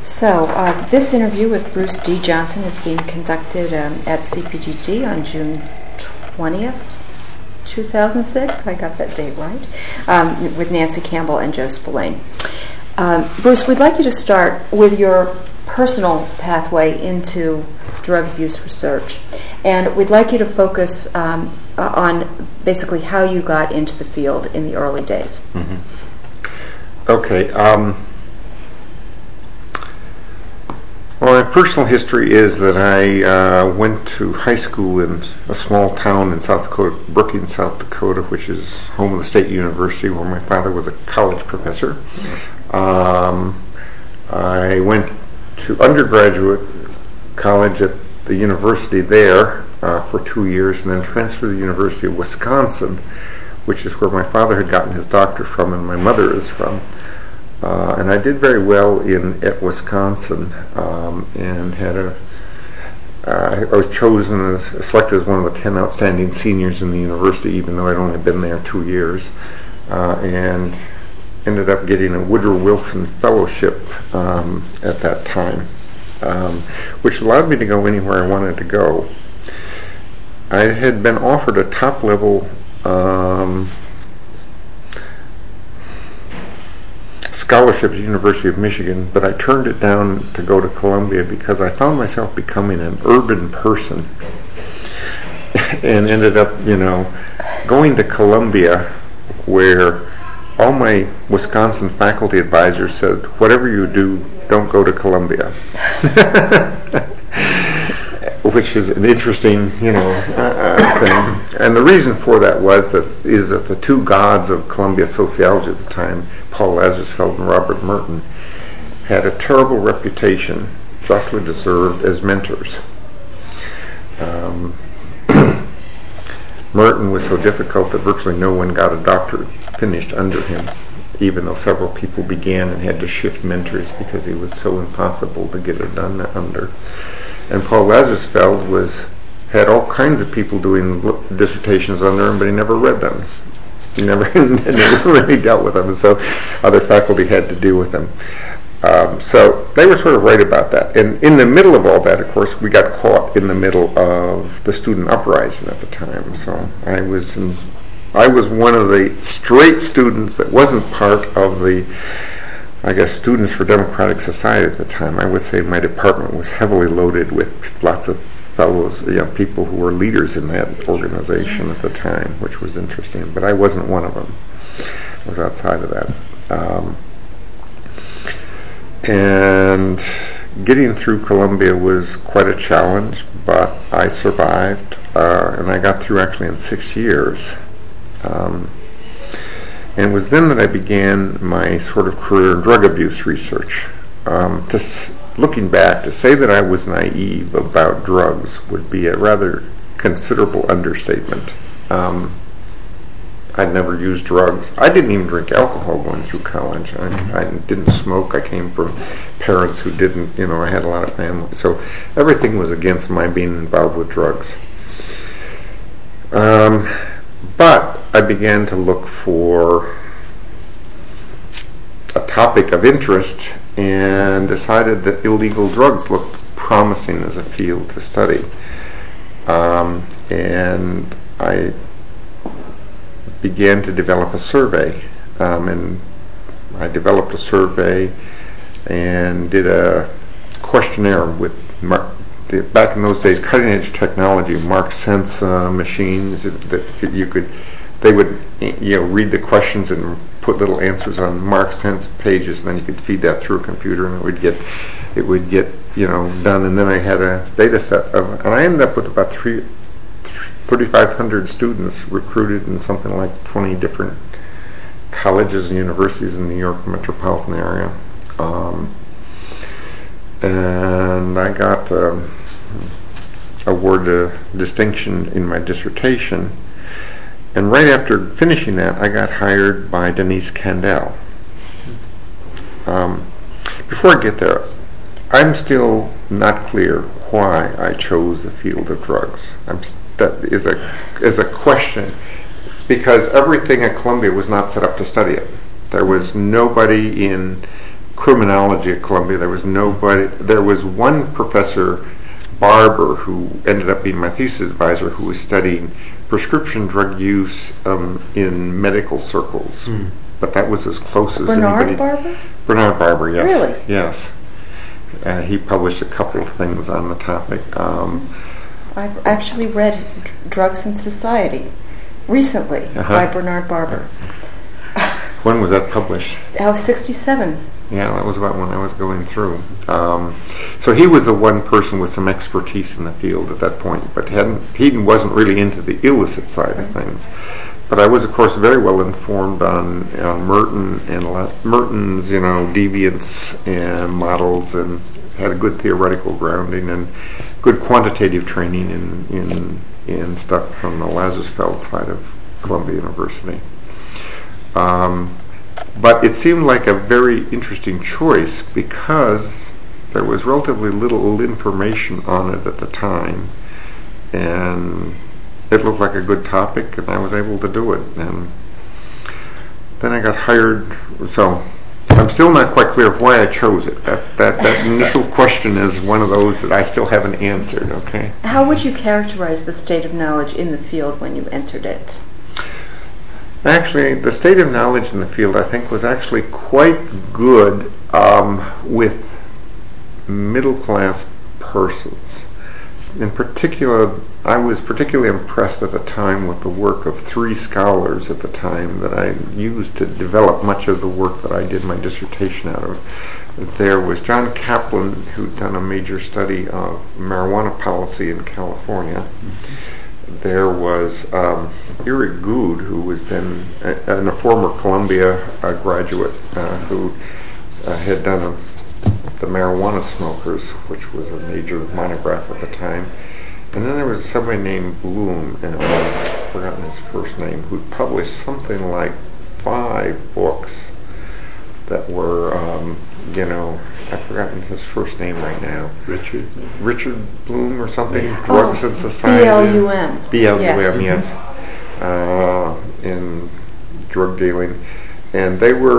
So, this interview with Bruce D. Johnson is being conducted at CPGG on June 20th, 2006. I got that date right. With Nancy Campbell and Joe Spillane. Bruce, we'd like you to start with your personal pathway into drug abuse research. And we'd like you to focus on basically how you got into the field in the early days. Mm-hmm. Okay. Well, my personal history is that I went to high school in a small town in South Dakota, Brookings, South Dakota, which is home of the State University, where my father was a college professor. I went to undergraduate college at the university there for 2 years, and then transferred to the University of Wisconsin, which is where my father had gotten his doctorate from and my mother is from. And I did very well at Wisconsin, and I was selected as one of the 10 outstanding seniors in the university, even though I'd only been there 2 years, and ended up getting a Woodrow Wilson Fellowship at that time, which allowed me to go anywhere I wanted to go. I had been offered a top-level scholarship at the University of Michigan, but I turned it down to go to Columbia because I found myself becoming an urban person and ended up, going to Columbia, where all my Wisconsin faculty advisors said, whatever you do, don't go to Columbia. Which is an interesting, thing. And the reason for that is that the two gods of Columbia sociology at the time, Paul Lazarsfeld and Robert Merton, had a terrible reputation, justly deserved, as mentors. Merton was so difficult that virtually no one got a doctorate finished under him, even though several people began and had to shift mentors because he was so impossible to get it done under. And Paul Lazarsfeld had all kinds of people doing dissertations under him, but he never read them. He never really dealt with them, and so other faculty had to deal with them. So they were sort of right about that. And in the middle of all that, of course, we got caught in the middle of the student uprising at the time. So I was one of the straight students that wasn't part of the, Students for Democratic Society at the time. I would say my department was heavily loaded with lots of fellows, people who were leaders in that organization at the time, which was interesting. But I wasn't one of them. I was outside of that. And getting through Columbia was quite a challenge, but I survived, and I got through actually in 6 years. And it was then that I began my sort of career in drug abuse research. Looking back, to say that I was naive about drugs would be a rather considerable understatement. I'd never used drugs. I didn't even drink alcohol going through college. I didn't smoke. I came from parents who didn't, I had a lot of family. So everything was against my being involved with drugs. But I began to look for a topic of interest and decided that illegal drugs looked promising as a field to study. And I began to develop a survey. And I developed a survey and did a questionnaire with back in those days, cutting-edge technology, Mark Sense machines that they would read the questions and put little answers on Mark Sense pages, and then you could feed that through a computer, and it would get done. And then I had a data set and I ended up with about 3,500 students recruited in something like 20 different colleges and universities in the New York metropolitan area. And I got awarded a distinction in my dissertation. And right after finishing that, I got hired by Denise Kandel. Before I get there, I'm still not clear why I chose the field of drugs. That is a question, because everything at Columbia was not set up to study it. There was nobody in criminology at Columbia. There was nobody. There was one professor, Barber, who ended up being my thesis advisor, who was studying prescription drug use in medical circles. But that was as close as anybody. Bernard Barber? Bernard Barber, yes. Really? Yes. He published a couple of things on the topic. I've actually read Drugs and Society recently by Bernard Barber. When was that published? I was 67. Yeah, that was about when I was going through. So he was the one person with some expertise in the field at that point, but he wasn't really into the illicit side of things. But I was, of course, very well informed on Merton and Merton's, deviance and models, and had a good theoretical grounding and good quantitative training in stuff from the Lazarsfeld side of Columbia University. But it seemed like a very interesting choice because there was relatively little information on it at the time, and it looked like a good topic, and I was able to do it. And then I got hired, so I'm still not quite clear of why I chose it. That initial question is one of those that I still haven't answered, okay? How would you characterize the state of knowledge in the field when you entered it? Actually, the state of knowledge in the field, I think, was actually quite good with middle-class persons. In particular, I was particularly impressed at the time with the work of three scholars at the time that I used to develop much of the work that I did my dissertation out of. There was John Kaplan, who'd done a major study of marijuana policy in California. There was Eric Good, who was then a former Columbia graduate who had done the marijuana smokers, which was a major monograph at the time. And then there was somebody named Bloom, and I've forgotten his first name, who published something like 5 books that were, I've forgotten his first name right now. Richard Bloom or something? Drugs and Society. BLUM. BLUM, yes. In drug dealing. And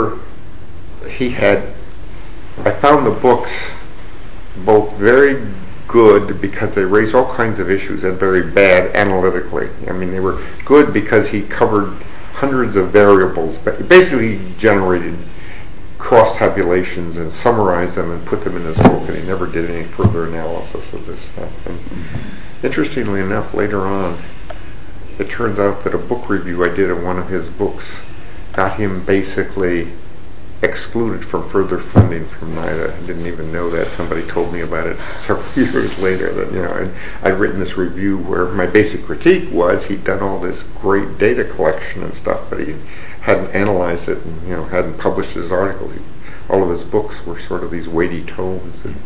I found the books both very good because they raised all kinds of issues and very bad analytically. I mean, they were good because he covered hundreds of variables, but basically generated cross tabulations and summarized them and put them in his book, and he never did any further analysis of this stuff. And interestingly enough, later on, it turns out that a book review I did of one of his books got him basically excluded from further funding from NIDA. I didn't even know that. Somebody told me about it several years later that, I'd written this review where my basic critique was he'd done all this great data collection and stuff, but he hadn't analyzed it and, hadn't published his articles. All of his books were sort of these weighty tomes that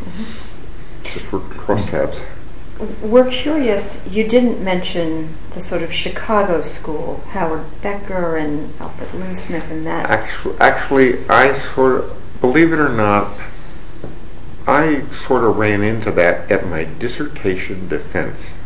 just were crosstabs. We're curious, you didn't mention the sort of Chicago school, Howard Becker and Alfred Linsmith and that. Actually, I sort of, believe it or not, I sort of ran into that at my dissertation defense.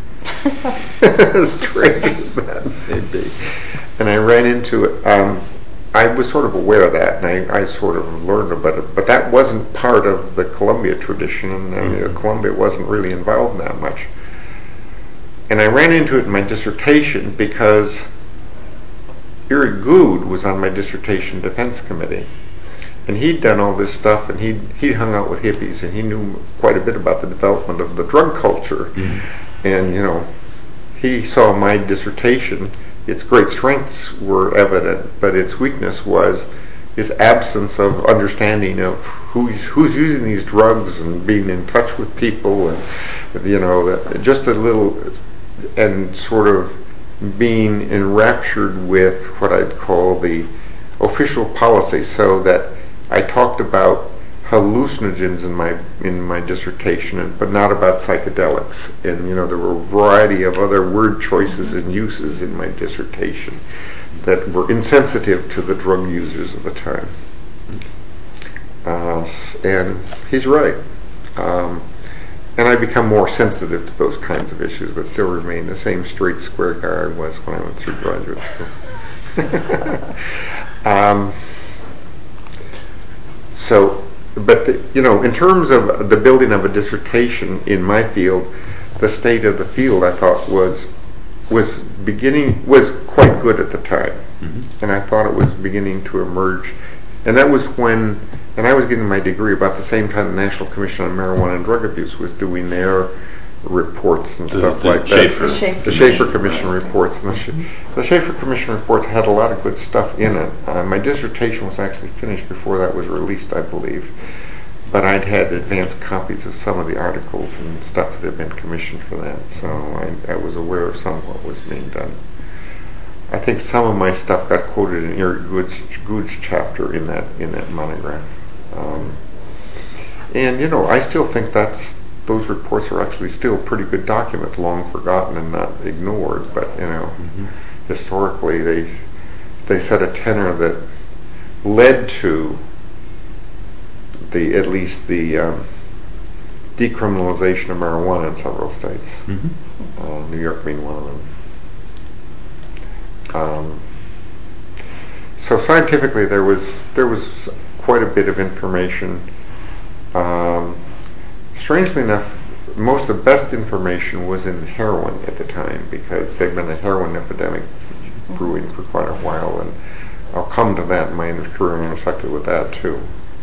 As strange as that may be. And I ran into it. I was sort of aware of that, and I sort of learned about it, but that wasn't part of the Columbia tradition, and Columbia wasn't really involved in that much. And I ran into it in my dissertation because Eric Good was on my dissertation defense committee, and he'd done all this stuff, and he'd hung out with hippies, and he knew quite a bit about the development of the drug culture, and he saw my dissertation. Its great strengths were evident, but its weakness was its absence of understanding of who's using these drugs and being in touch with people, and just a little, and sort of being enraptured with what I'd call the official policy. So that I talked about hallucinogens in my dissertation, but not about psychedelics. And there were a variety of other word choices and uses in my dissertation that were insensitive to the drug users of the time. And he's right. And I become more sensitive to those kinds of issues, but still remain the same straight, square guy I was when I went through graduate school. But in terms of the building of a dissertation in my field, the state of the field I thought was quite good at the time, and I thought it was beginning to emerge, and that was when, and I was getting my degree about the same time the National Commission on Marijuana and Drug Abuse was doing their reports and stuff like that. The Schaefer Commission reports. And the Schaefer Commission reports had a lot of good stuff in it. My dissertation was actually finished before that was released, I believe. But I'd had advanced copies of some of the articles and stuff that had been commissioned for that, so I was aware of some of what was being done. I think some of my stuff got quoted in Eric Good's chapter in that monograph. And I still think those reports are actually still pretty good documents, long forgotten and not ignored. But historically, they set a tenor that led to at least the decriminalization of marijuana in several states. New York being one of them. So scientifically, there was quite a bit of information. Strangely enough, most of the best information was in heroin at the time, because there'd been a heroin epidemic brewing for quite a while, and I'll come to that in my career intersected with that too.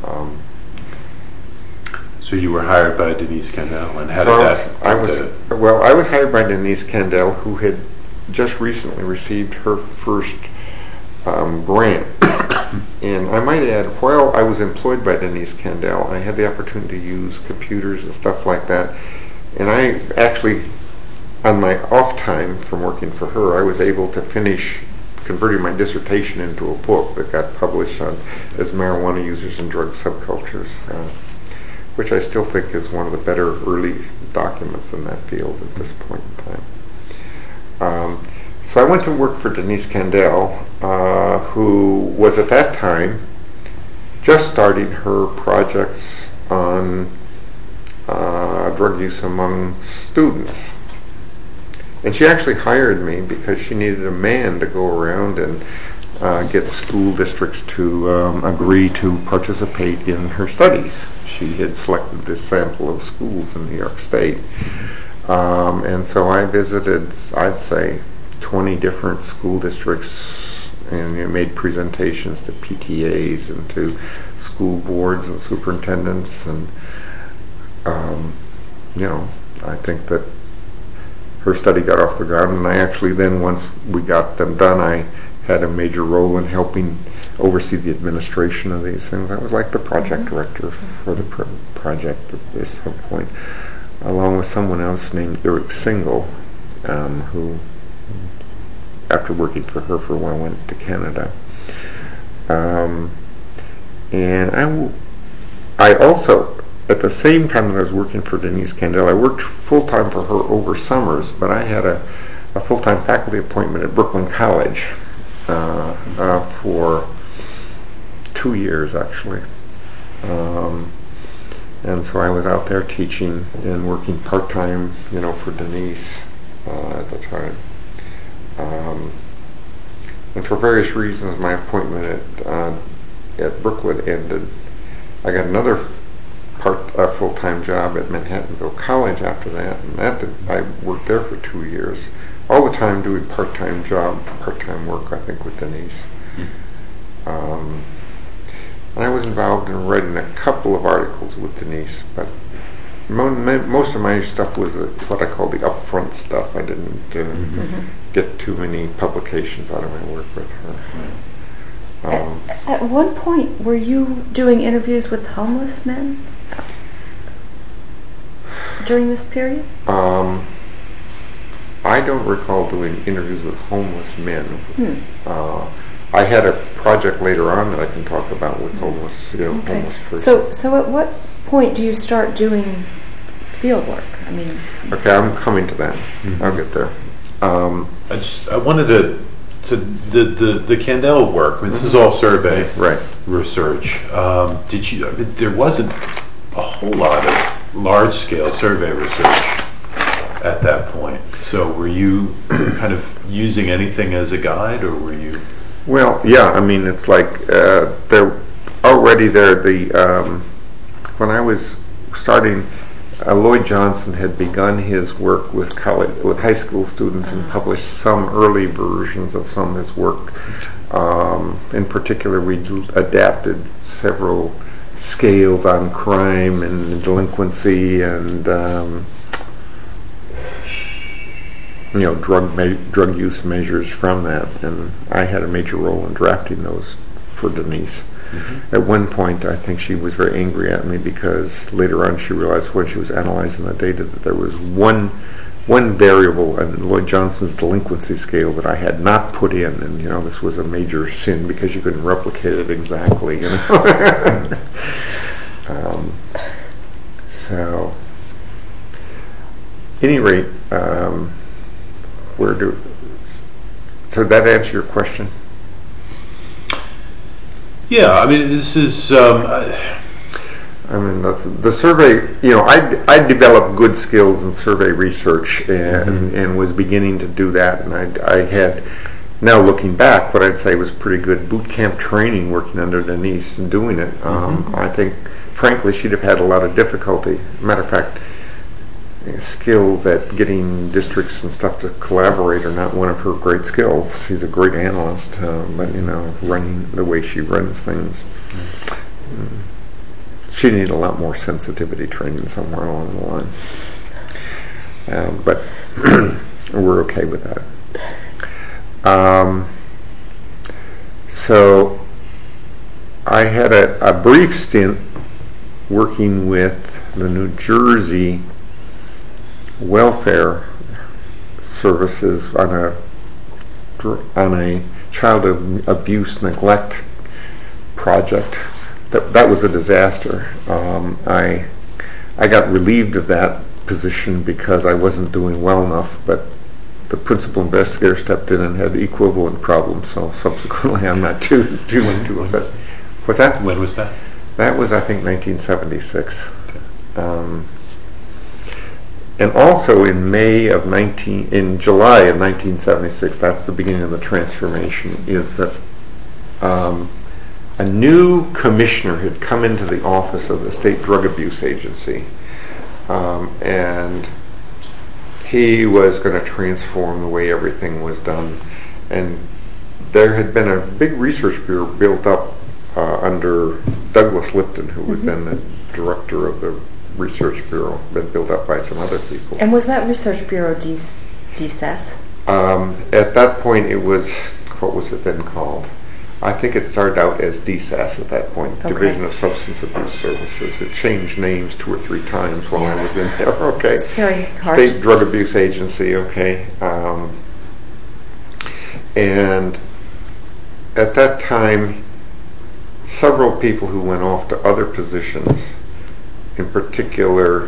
So you were hired by Denise Kandel, and how did that? I was hired by Denise Kandel, who had just recently received her first grant. And I might add, while I was employed by Denise Kandel, I had the opportunity to use computers and stuff like that. And I actually, on my off time from working for her, I was able to finish converting my dissertation into a book that got published as marijuana users and drug subcultures, which I still think is one of the better early documents in that field at this point in time. So I went to work for Denise Kandel, who was at that time just starting her projects on drug use among students. And she actually hired me because she needed a man to go around and get school districts to agree to participate in her studies. She had selected this sample of schools in New York State. And so I visited, I'd say, 20 different school districts, and made presentations to PTAs and to school boards and superintendents. And, I think that her study got off the ground, and I actually then, once we got them done, I had a major role in helping oversee the administration of these things. I was like the project director for the project at some point, along with someone else named Eric Single, who, after working for her for a while, went to Canada. And I also, at the same time that I was working for Denise Kandel, I worked full-time for her over summers, but I had a full-time faculty appointment at Brooklyn College for 2 years, actually. And so I was out there teaching and working part-time, for Denise at the time. And for various reasons, my appointment at Brooklyn ended. I got another full-time job at Manhattanville College after that, and I worked there for 2 years, all the time doing part-time work, I think, with Denise. And I was involved in writing a couple of articles with Denise, but most of my stuff was what I call the upfront stuff. I didn't get too many publications out of my work with her. At one point, were you doing interviews with homeless men during this period? I don't recall doing interviews with homeless men. I had a project later on that I can talk about with homeless, homeless persons. So at what point do you start doing field work? Okay, I'm coming to that. I'll get there. I wanted to the Kandel work. This is all survey research. There wasn't a whole lot of large-scale survey research at that point. So were you kind of using anything as a guide, or were you? Well, yeah. It's like there already there. When I was starting, Lloyd Johnson had begun his work with high school students and published some early versions of some of his work. In particular, we adapted several scales on crime and delinquency and drug use measures from that, and I had a major role in drafting those for Denise. At one point, I think she was very angry at me because later on she realized when she was analyzing the data that there was one variable in Lloyd Johnson's delinquency scale that I had not put in, and this was a major sin because you couldn't replicate it exactly. So, at any rate, so that answer your question? Yeah, I mean, this is. The survey. I developed good skills in survey research and was beginning to do that, and I had. Now looking back, what I'd say was pretty good boot camp training working under Denise and doing it. I think, frankly, she'd have had a lot of difficulty. Matter of fact, skills at getting districts and stuff to collaborate are not one of her great skills. She's a great analyst, but running the way she runs things, she needed a lot more sensitivity training somewhere along the line. But we're okay with that. So I had a brief stint working with the New Jersey Welfare Services on a child abuse neglect project. That was a disaster. I got relieved of that position because I wasn't doing well enough, but the principal investigator stepped in and had equivalent problems, so subsequently I'm not too upset. What's that? When was that? That was, I think, 1976. Okay. And also in July of 1976, that's the beginning of the transformation, is that a new commissioner had come into the office of the State Drug Abuse Agency, and he was going to transform the way everything was done. And there had been a big research bureau built up under Douglas Lipton, who was then the director of the research bureau, been built up by some other people. And was that research bureau DSAS? At that point, it was, what was it then called? I think it started out as DSAS at that point, Division of Substance Abuse Services. It changed names 2 or 3 times while I was in there. Okay. It's very hard. State Drug Abuse Agency. Okay. And at that time, several people who went off to other positions, in particular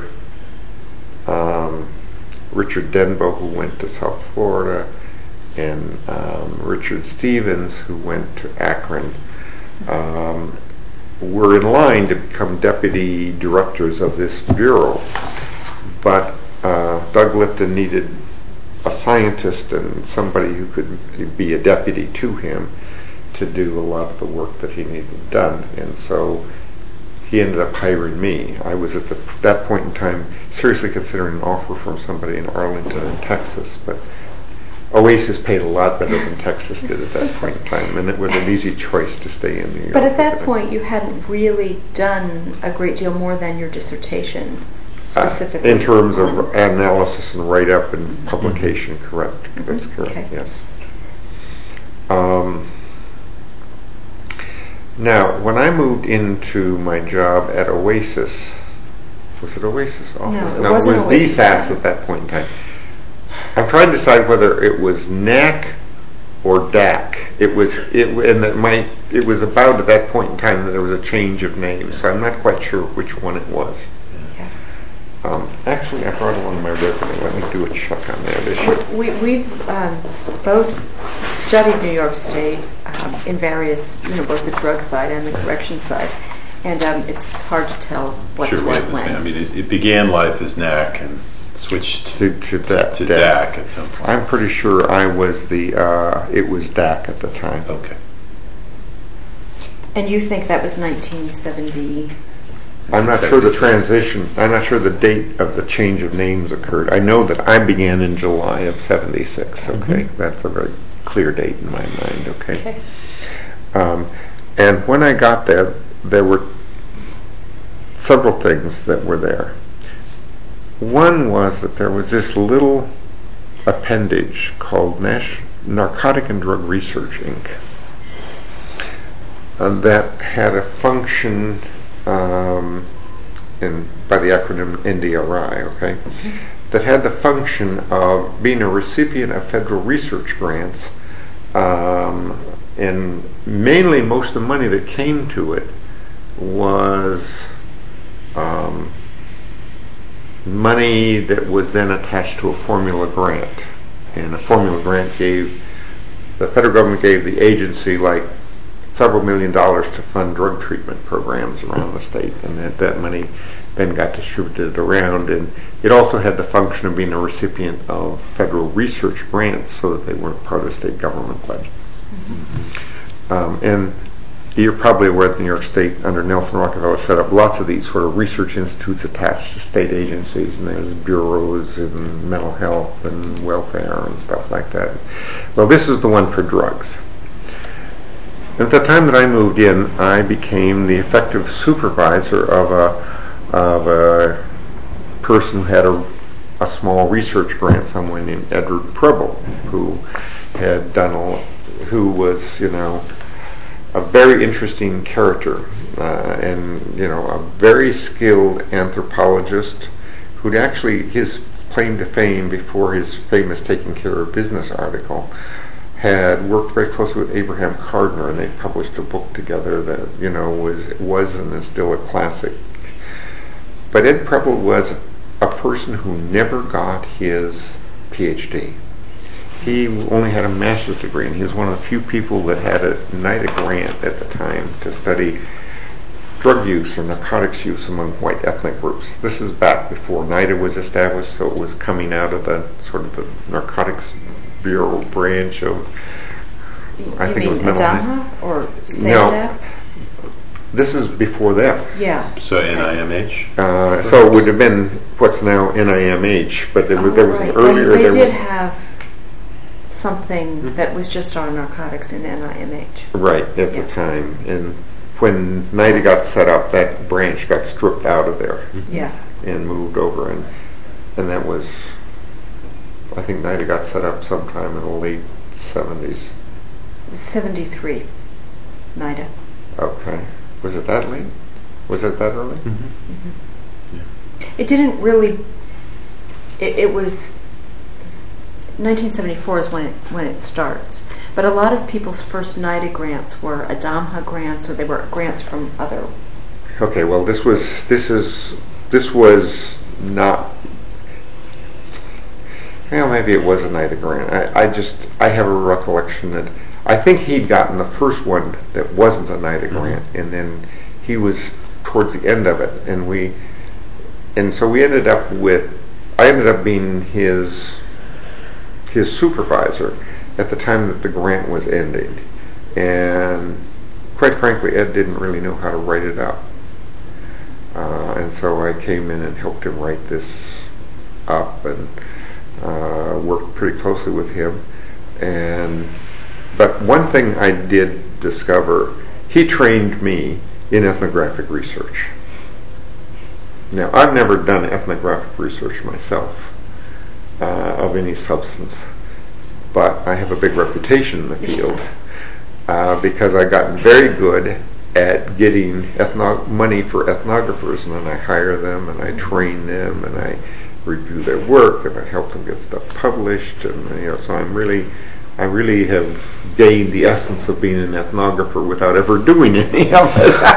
Richard Denbo, who went to South Florida, and Richard Stevens, who went to Akron, were in line to become deputy directors of this bureau. But Doug Lipton needed a scientist and somebody who could be a deputy to him to do a lot of the work that he needed done. And so he ended up hiring me. I was at that point in time seriously considering an offer from somebody in Arlington in Texas, but Oasis paid a lot better than Texas did at that point in time, and it was an easy choice to stay in New York. But at that point, you hadn't really done a great deal more than your dissertation, specifically. In terms of analysis and write-up and publication, correct. That's correct, okay. Yes. Now, when I moved into my job at Oasis, was it Oasis office? No, it wasn't Oasis. DSAS at that point in time. I'm trying to decide whether it was NAC or DAC. It was about at that point in time that there was a change of name, so I'm not quite sure which one it was. Okay. Actually, I brought along my resume. Let me do a check on that issue. We've both studied New York State in various, both the drug side and the correction side, and it's hard to tell what's what when. I mean, it began life as NAC and switched to DAC at some point. I'm pretty sure I was it was DAC at the time. Okay. And you think that was 1970? I'm not sure the transition, I'm not sure the date of the change of names occurred. I know that I began in July of 76, okay? That's a very clear date in my mind, okay? And when I got there, there were several things that were there. One was that there was this little appendage called Narcotic and Drug Research, Inc. That had a function by the acronym NDRI, okay, that had the function of being a recipient of federal research grants, and mainly most of the money that came to it was money that was then attached to a formula grant, and a formula grant the federal government gave the agency like several $1 million to fund drug treatment programs around the state, and that money then got distributed around. And it also had the function of being a recipient of federal research grants so that they weren't part of the state government budget. And you're probably aware that New York State, under Nelson Rockefeller, set up lots of these sort of research institutes attached to state agencies, and there's bureaus in mental health and welfare and stuff like that. Well, this is the one for drugs. At the time that I moved in, I became the effective supervisor of a person who had a small research grant, someone named Edward Preble, who was, a very interesting character, and a very skilled anthropologist who'd actually, his claim to fame before his famous Taking Care of Business article, had worked very closely with Abraham Cardner, and they published a book together that was and is still a classic. But Ed Preble was a person who never got his PhD. He only had a master's degree, and he was one of the few people that had a NIDA grant at the time to study drug use or narcotics use among white ethnic groups. This is back before NIDA was established, so it was coming out of the sort of the Narcotics Bureau branch of, I think it was mental health. Or SANDAP? No, this is before that. Yeah. So NIMH? So it would have been what's now NIMH, but there was an earlier... They did have something that was just on narcotics in NIMH. Right, at the time. And when NIDA got set up, that branch got stripped out of there. Yeah. And moved over, and that was... I think NIDA got set up sometime in the late 70s. 73, NIDA. Okay. Was it that late? Was it that early? Yeah. It didn't really... It was... 1974 is when it starts. But a lot of people's first NIDA grants were ADAMHA grants, or they were grants from other... Okay, well, this was not... Well, maybe it was a NIDA grant. I have a recollection that I think he'd gotten the first one that wasn't a NIDA grant, and then he was towards the end of it, and so I ended up being his supervisor at the time that the grant was ending, and quite frankly, Ed didn't really know how to write it up, and so I came in and helped him write this up, and worked pretty closely with him. But one thing I did discover, he trained me in ethnographic research. Now, I've never done ethnographic research myself of any substance, but I have a big reputation in the field because I got very good at getting money for ethnographers, and then I hire them and I train them and I review their work and I help them get stuff published, and so I really have gained the essence of being an ethnographer without ever doing any of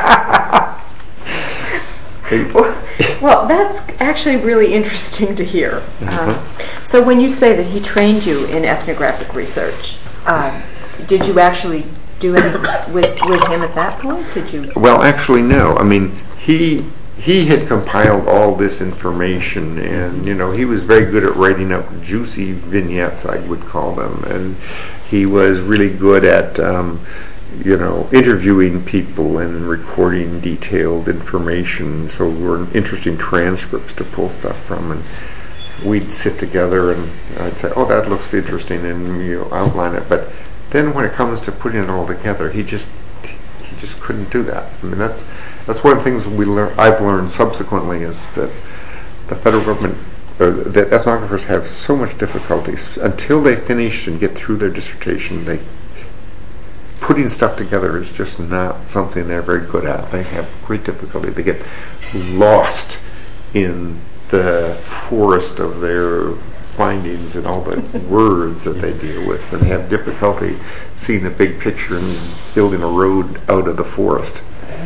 it. Well, that's actually really interesting to hear. So when you say that he trained you in ethnographic research, did you actually do anything with him at that point? Did you? Well, actually, no. I mean, he had compiled all this information, and he was very good at writing up juicy vignettes, I would call them, and he was really good at interviewing people and recording detailed information, so were interesting transcripts to pull stuff from, and we'd sit together and I'd say, oh, that looks interesting, and outline it. But then when it comes to putting it all together, he just couldn't do that. I mean, that's one of the things I've learned subsequently, is that the federal government, that ethnographers have so much difficulty until they finish and get through their dissertation. Putting stuff together is just not something they're very good at. They have great difficulty. They get lost in the forest of their findings and all the words that they deal with, and have difficulty seeing the big picture and building a road out of the forest.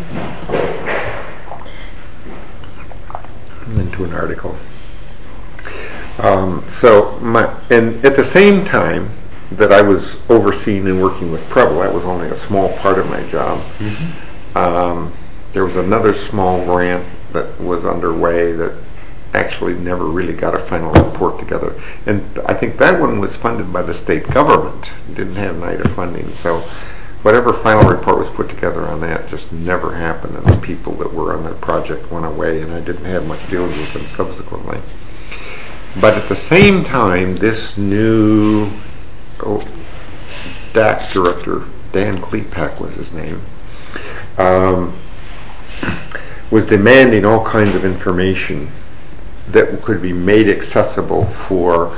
Into an article. And at the same time that I was overseeing and working with Preble, that was only a small part of my job. There was another small grant that was underway that actually never really got a final report together. And I think that one was funded by the state government. It didn't have NIDA funding. So whatever final report was put together on that just never happened, and the people that were on that project went away, and I didn't have much dealing with them subsequently. But at the same time, this new DAC director, Dan Klepak was his name, was demanding all kinds of information that could be made accessible for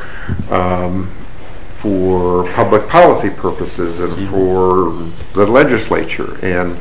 public policy purposes and for the legislature. And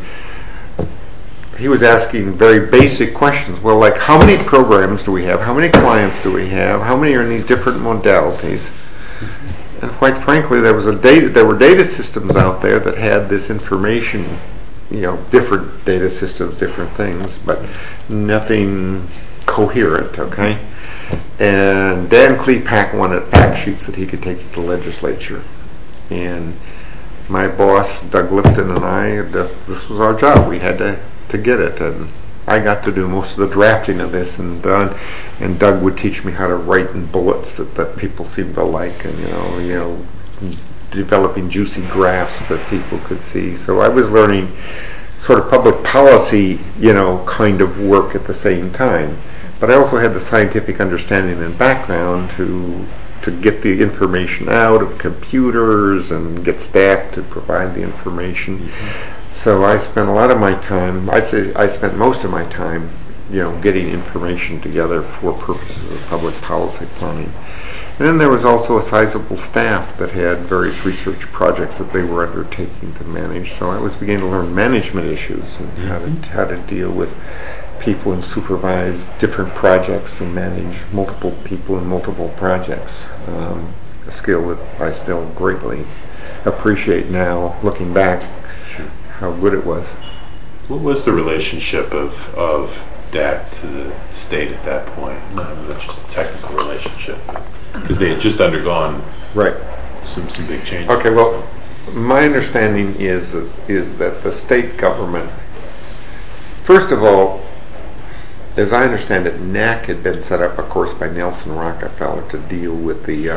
he was asking very basic questions. Well, like, how many programs do we have? How many clients do we have? How many are in these different modalities? And quite frankly, there were data systems out there that had this information, different data systems, different things, but nothing coherent, okay? And Dan Klepak wanted fact sheets that he could take to the legislature. And my boss, Doug Lipton, and I, this was our job. We had to get it. And I got to do most of the drafting of this, and Doug would teach me how to write in bullets that people seemed to like, and developing juicy graphs that people could see. So I was learning sort of public policy, kind of work at the same time. But I also had the scientific understanding and background to get the information out of computers and get staff to provide the information. So I spent a lot of my time, I'd say I spent most of my time, getting information together for purposes of public policy planning. And then there was also a sizable staff that had various research projects that they were undertaking to manage. So I was beginning to learn management issues and how to deal with people and supervise different projects and manage multiple people in multiple projects. A skill that I still greatly appreciate now, looking back, how good it was. What was the relationship of DAC to the state at that point? Not just a technical relationship, because they had just undergone some big changes. Okay, well, my understanding is that the state government, first of all, as I understand it, NAC had been set up, of course, by Nelson Rockefeller to deal with the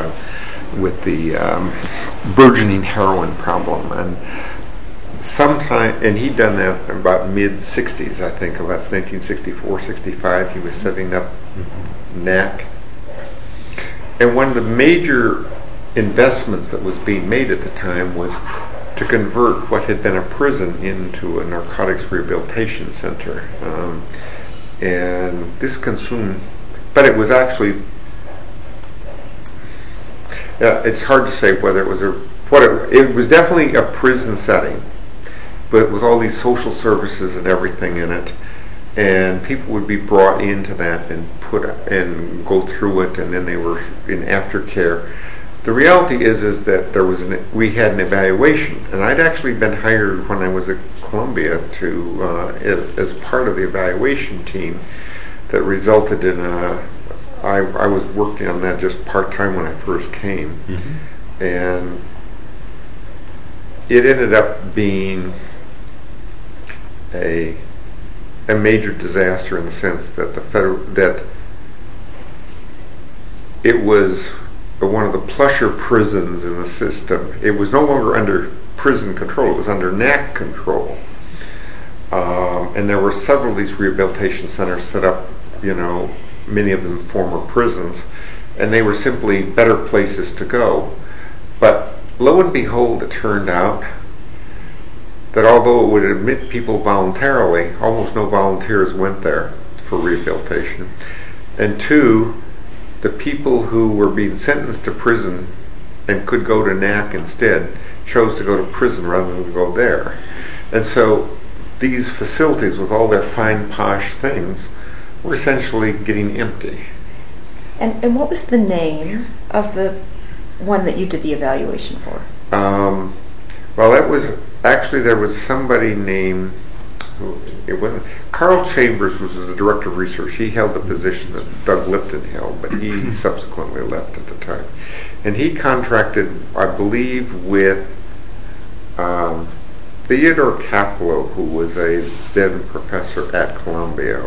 burgeoning heroin problem, and he'd done that in about mid-'60s, I think, about 1964, 65. He was setting up NAC, and one of the major investments that was being made at the time was to convert what had been a prison into a narcotics rehabilitation center. And this consumed, but it was actually, it's hard to say whether it was it was definitely a prison setting, but with all these social services and everything in it, and people would be brought into that and go through it, and then they were in aftercare. The reality is that we had an evaluation, and I'd actually been hired when I was at Columbia as part of the evaluation team that resulted in I was working on that just part-time when I first came, and it ended up being a major disaster in the sense that that it was one of the plusher prisons in the system. It was no longer under prison control. It was under NAC control. And there were several of these rehabilitation centers set up, many of them former prisons, and they were simply better places to go. But lo and behold, it turned out that although it would admit people voluntarily, almost no volunteers went there for rehabilitation. And two, the people who were being sentenced to prison and could go to NAC instead chose to go to prison rather than go there. And so these facilities with all their fine posh things were essentially getting empty. And what was the name of the one that you did the evaluation for? Well, that was actually, there was somebody named, it wasn't, Carl Chambers was the director of research. He held the position that Doug Lipton held, but he subsequently left at the time. And he contracted, I believe, with Theodore Capello, who was a then professor at Columbia,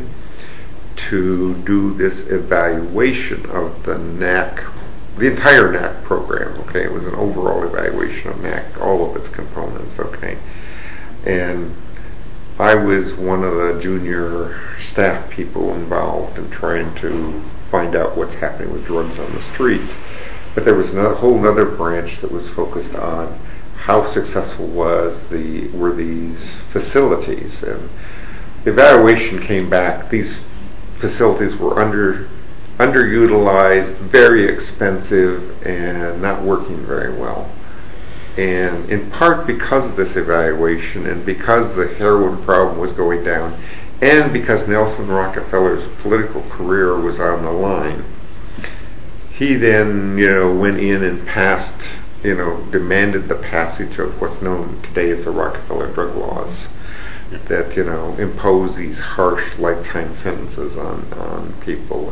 to do this evaluation of the NAC, the entire NAC program, It was an overall evaluation of NAC, all of its components, And I was one of the junior staff people involved in trying to find out what's happening with drugs on the streets. But there was a whole other branch that was focused on how successful were these facilities. And the evaluation came back, these facilities were underutilized, very expensive, and not working very well. And in part because of this evaluation, and because the heroin problem was going down, and because Nelson Rockefeller's political career was on the line, he then, went in and passed, demanded the passage of what's known today as the Rockefeller drug laws, that impose these harsh lifetime sentences on people.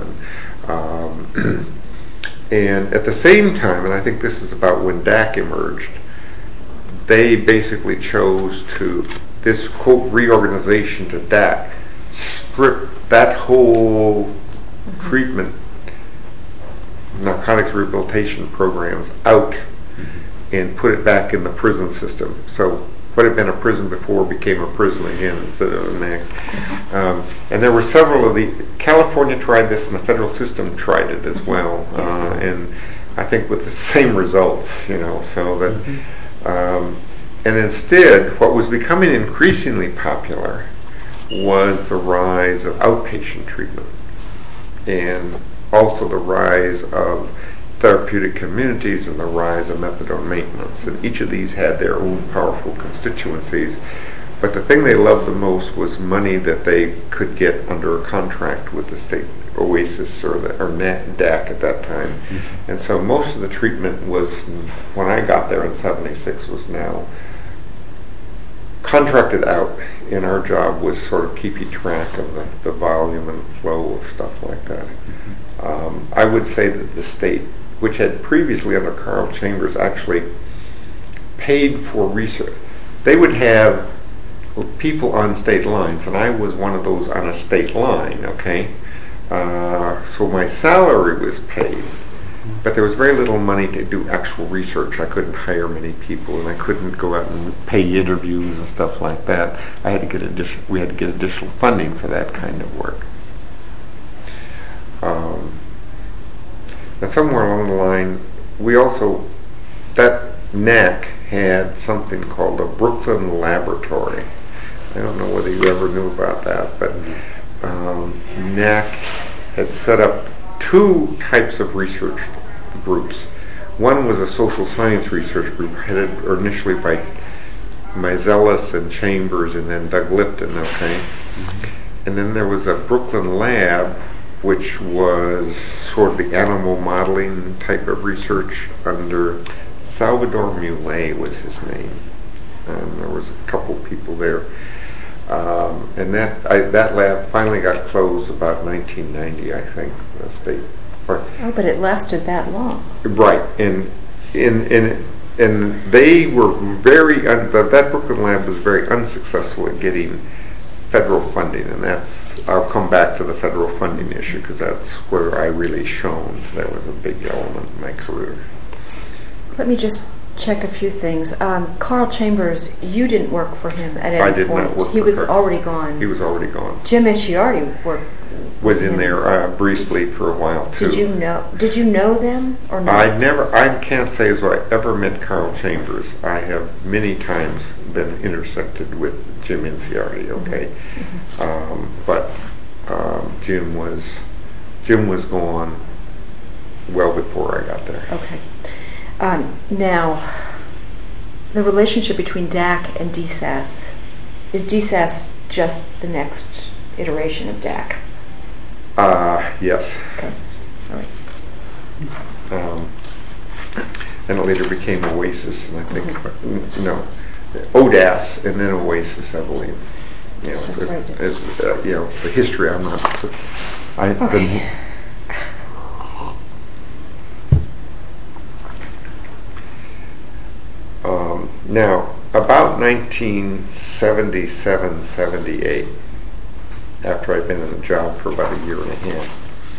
And at the same time, and I think this is about when DAC emerged, they basically chose to, this quote reorganization to DAC, strip that whole treatment, narcotics rehabilitation programs out and put it back in the prison system. So what had been a prison before became a prison again instead of a NAC. And there were several of California tried this and the federal system tried it as well. And I think with the same results, so that, and instead what was becoming increasingly popular was the rise of outpatient treatment and also the rise of therapeutic communities and the rise of methadone maintenance. And each of these had their own powerful constituencies. But the thing they loved the most was money that they could get under a contract with the state OASIS or DAC at that time. And so most of the treatment was, when I got there in '76, was now contracted out, and our job was sort of keeping track of the volume and flow of stuff like that. I would say that the state, which had previously under Carl Chambers actually paid for research, they would have people on state lines, and I was one of those on a state line, so my salary was paid, but there was very little money to do actual research. I couldn't hire many people, and I couldn't go out and pay interviews and stuff like that. We had to get additional funding for that kind of work. And somewhere along the line, that NAC had something called a Brooklyn Laboratory. I don't know whether you ever knew about that, but NAC had set up two types of research groups. One was a social science research group headed initially by Meiselas and Chambers and then Doug Lipton, And then there was a Brooklyn Lab, which was sort of the animal modeling type of research under Salvador Muley was his name. And there was a couple people there. And that lab finally got closed about 1990, I think, the state. Oh, but it lasted that long. Right. And they were that Brooklyn Lab was very unsuccessful at getting federal funding, and I'll come back to the federal funding issue because that's where I really shone. So that was a big element in my career. Let me just check a few things. Carl Chambers, you didn't work for him at any point. I did not work He for was Carl. already gone. He was already gone. Jim Inciardi worked. Was in there briefly for a while too. Did you know them or not? I can't say as though I ever met Carl Chambers. I have many times been intersected with Jim Inciardi, okay? But Jim was gone well before I got there. Okay. Now, the relationship between DAC and DSAS, is DSAS just the next iteration of DAC? Yes. Okay. All right. And it later became Oasis, and I think, no, ODAS, and then Oasis, I believe. That's right. The history, I'm not... Okay. Now, about 1977, 78, after I'd been in the job for about a year and a half,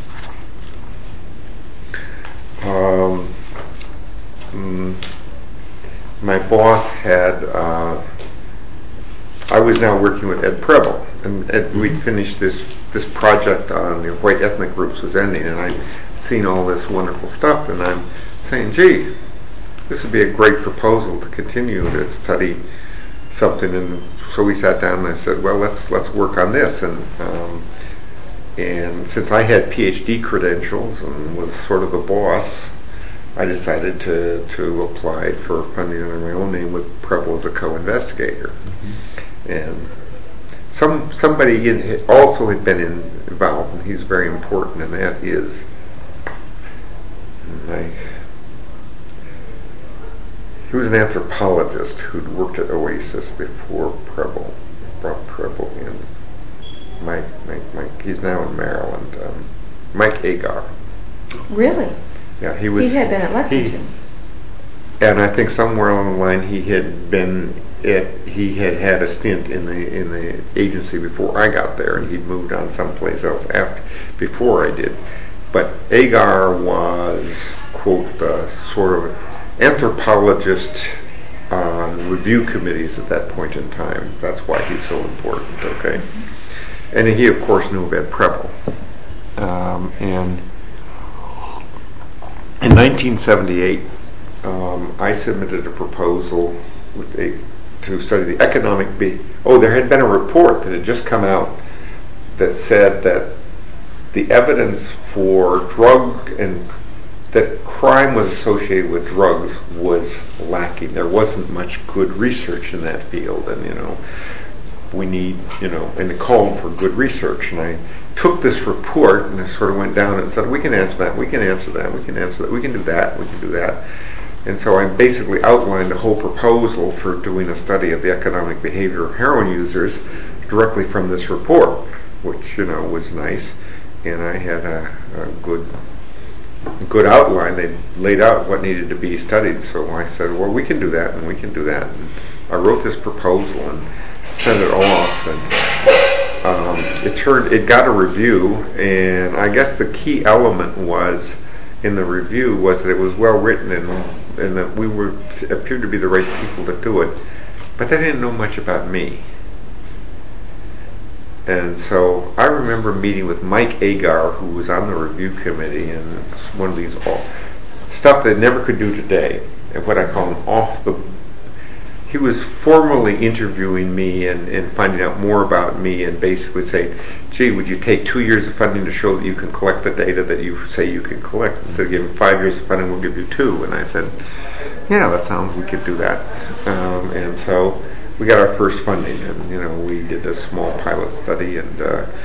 my boss had, I was now working with Ed Preble, and we'd finished this project on the white ethnic groups was ending, and I'd seen all this wonderful stuff, and I'm saying, gee, this would be a great proposal to continue to study something. And so we sat down and I said, well, let's work on this. And since I had PhD credentials and was sort of the boss, I decided to apply for funding under my own name with Preble as a co-investigator. And somebody also had been involved, and he's very important, and that is he was an anthropologist who'd worked at Oasis before Preble brought Preble in. Mike, he's now in Maryland. Mike Agar. Really? Yeah, he was. He had been at Lexington. And I think somewhere along the line he had had a stint in the agency before I got there, and he'd moved on someplace else before I did. But Agar was, quote, sort of anthropologist on review committees at that point in time. That's why he's so important, okay? And he, of course, knew of Ed Preble. And in 1978, I submitted a proposal to study the economic... there had been a report that had just come out that said that the evidence for drug and that crime was associated with drugs was lacking. There wasn't much good research in that field, and we need, and it called for good research. And I took this report and I sort of went down and said, we can answer that, we can answer that, we can answer that, we can do that, we can do that. And so I basically outlined a whole proposal for doing a study of the economic behavior of heroin users directly from this report, which, was nice. And I had a good outline. They laid out what needed to be studied, so I said, well, we can do that and we can do that. And I wrote this proposal and sent it off, and it got a review, and I guess the key element was in the review was that it was well written and that we appeared to be the right people to do it, but they didn't know much about me. And so I remember meeting with Mike Agar, who was on the review committee, and it's one of these stuff that never could do today, and what I call he was formally interviewing me and finding out more about me, and basically saying, gee, would you take 2 years of funding to show that you can collect the data that you say you can collect? Instead of giving 5 years of funding, we'll give you 2. And I said, yeah, that sounds, we could do that. And so we got our first funding, and we did a small pilot study, and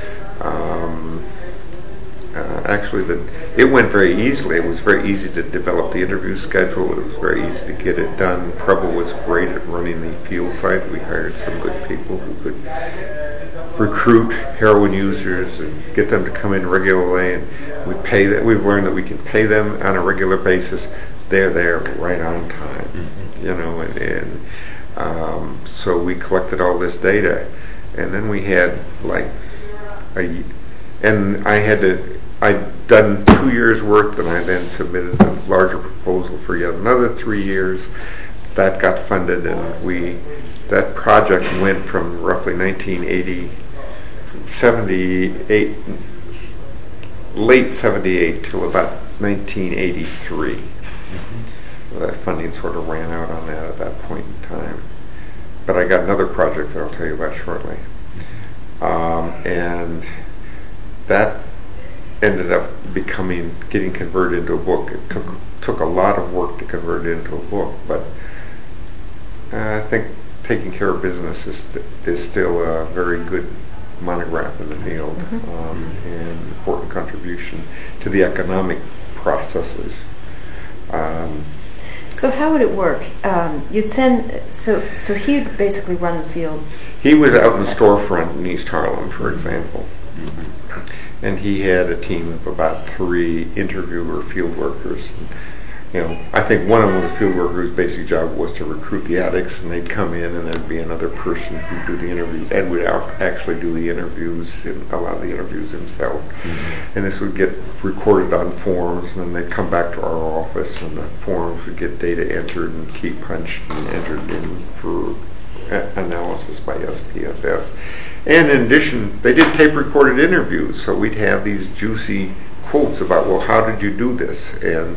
actually it went very easily. It was very easy to develop the interview schedule. It was very easy to get it done. Preble was great at running the field site. We hired some good people who could recruit heroin users and get them to come in regularly, and we pay them. We've learned that we can pay them on a regular basis. They're there right on time, so we collected all this data, and then we had I'd done 2 years worth, and I then submitted a larger proposal for yet another 3 years, that got funded, and that project went from roughly 78, late 78 till about 1983. That funding sort of ran out on that at that point in time. But I got another project that I'll tell you about shortly. And that ended up getting converted into a book. It took a lot of work to convert it into a book, but I think Taking Care of Business is still a very good monograph in the field, and important contribution to the economic processes. So how would it work? You'd send, so he'd basically run the field. He was out in the storefront in East Harlem, for example, and he had a team of about 3 interviewer field workers. I think one of them was a field worker whose basic job was to recruit the addicts, and they'd come in, and there'd be another person who'd do the interviews. Ed would actually do the interviews, a lot of the interviews himself, and this would get recorded on forms, and then they'd come back to our office, and the forms would get data entered and key punched and entered in for analysis by SPSS. And in addition, they did tape recorded interviews, so we'd have these juicy quotes about, well, how did you do this? And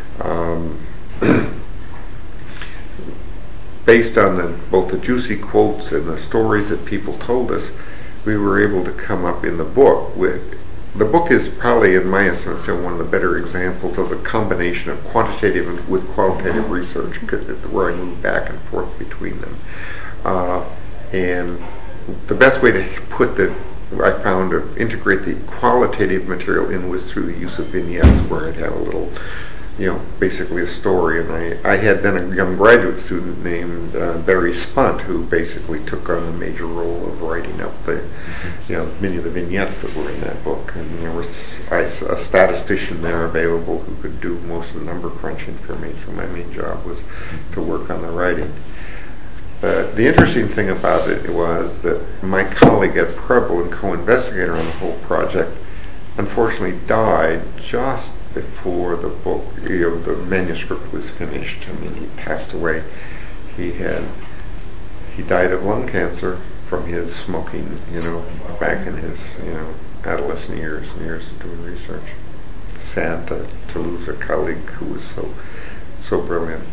based on both the juicy quotes and the stories that people told us, we were able to come up in the book with. The book is probably, in my estimation, one of the better examples of the combination of quantitative with qualitative research, where I move back and forth between them. And the best way to I found to integrate the qualitative material in was through the use of vignettes, where I'd have a little, basically a story. And I had then a young graduate student named Barry Spunt, who basically took on a major role of writing up many of the vignettes that were in that book. And there was a statistician there available who could do most of the number crunching for me, so my main job was to work on the writing. The interesting thing about it was that my colleague Ed Preble and co-investigator on the whole project unfortunately died just before the book, the manuscript was finished. I mean, he passed away. He died of lung cancer from his smoking, back in his, adolescent years and years of doing research. Sad to lose a colleague who was so brilliant.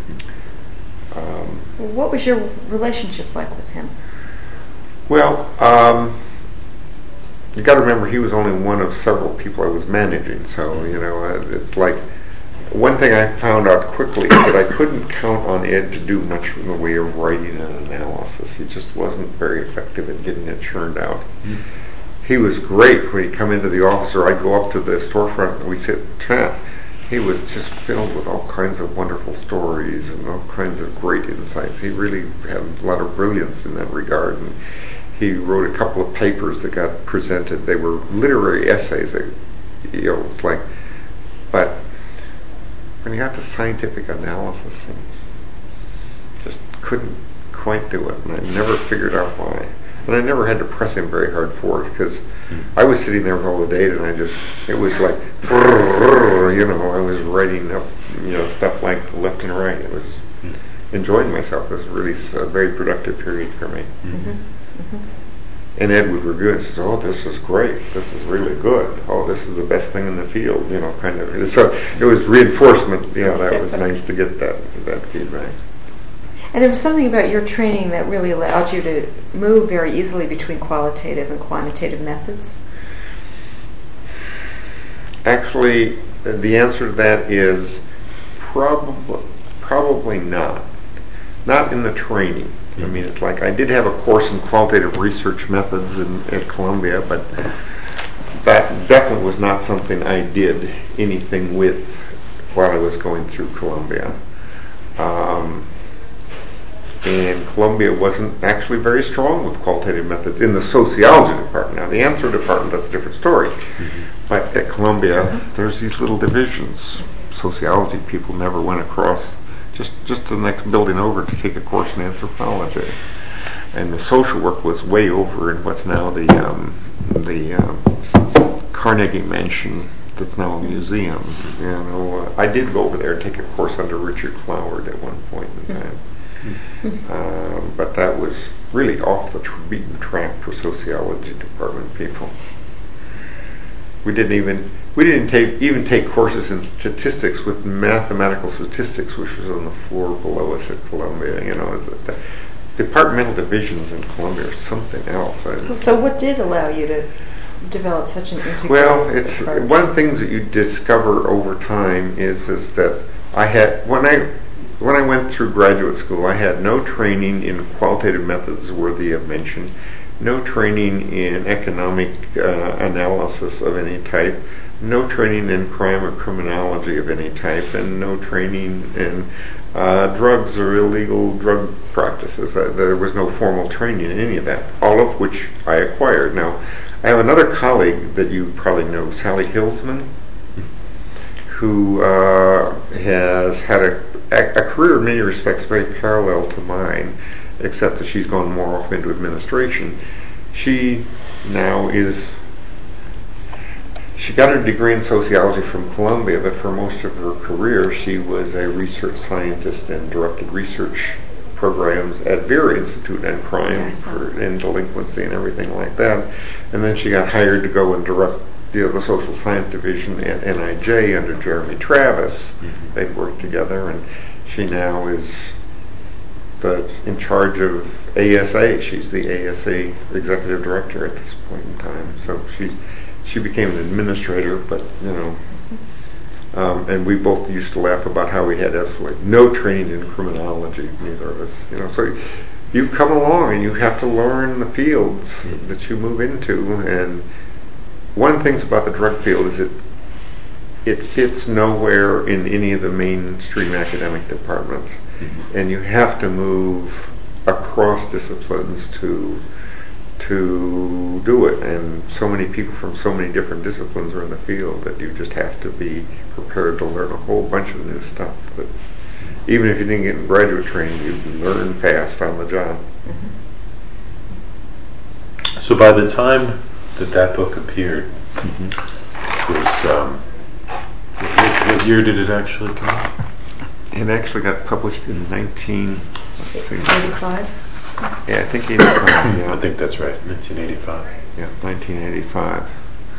What was your relationship like with him? Well, you got to remember, he was only one of several people I was managing. So it's like, one thing I found out quickly is that I couldn't count on Ed to do much in the way of writing an analysis. He just wasn't very effective at getting it churned out. He was great when he'd come into the office, or I'd go up to the storefront and we'd sit and chat. He was just filled with all kinds of wonderful stories and all kinds of great insights. He really had a lot of brilliance in that regard. And he wrote a couple of papers that got presented. They were literary essays. It's like, but when he got to scientific analysis, he just couldn't quite do it. And I never figured out why. And I never had to press him very hard for it, because I was sitting there with all the data, and it was like, I was writing up, stuff like left and right. It was enjoying myself. It was really a very productive period for me. And Ed would review it and says, "Oh, this is great. This is really good. Oh, this is the best thing in the field." Kind of. So it was reinforcement. That was nice to get that feedback. And there was something about your training that really allowed you to move very easily between qualitative and quantitative methods? Actually, the answer to that is probably not. Not in the training. I mean, it's like I did have a course in qualitative research methods at Columbia, but that definitely was not something I did anything with while I was going through Columbia. And Columbia wasn't actually very strong with qualitative methods in the sociology department. Now, the answer department, that's a different story. But at Columbia, there's these little divisions. Sociology people never went across just the next building over to take a course in anthropology. And the social work was way over in what's now the Carnegie Mansion that's now a museum. I did go over there and take a course under Richard Cloward at one point in time. But that was really off the beaten track for sociology department people. We didn't even take courses in statistics with mathematical statistics, which was on the floor below us at Columbia. The departmental divisions in Columbia are something else. So what did allow you to develop such an integrated it's approach? one of the things that you discover over time is that I had when I went through graduate school, I had no training in qualitative methods worthy of mention, no training in economic analysis of any type, no training in crime or criminology of any type, and no training in drugs or illegal drug practices. There was no formal training in any of that, all of which I acquired. Now, I have another colleague that you probably know, Sally Hilsman, who has had a career in many respects very parallel to mine, except that she's gone more off into administration. She got her degree in sociology from Columbia, but for most of her career she was a research scientist and directed research programs at Vera Institute on crime and delinquency and everything like that. And then she got hired to go and direct the social science division at NIJ under Jeremy Travis. They'd worked together, and she now is in charge of ASA. She's the ASA executive director at this point in time. So she became an administrator, but and we both used to laugh about how we had absolutely no training in criminology, neither of us. So you come along and you have to learn the fields that you move into. And one of the things about the drug field is it fits nowhere in any of the mainstream academic departments, and you have to move across disciplines to do it. And so many people from so many different disciplines are in the field that you just have to be prepared to learn a whole bunch of new stuff that even if you didn't get in graduate training, you learn fast on the job. So by the time that book appeared, what year did it actually come out? It actually got published in 1985? Yeah, I think 85. Yeah. I think that's right, 1985. Yeah, 1985.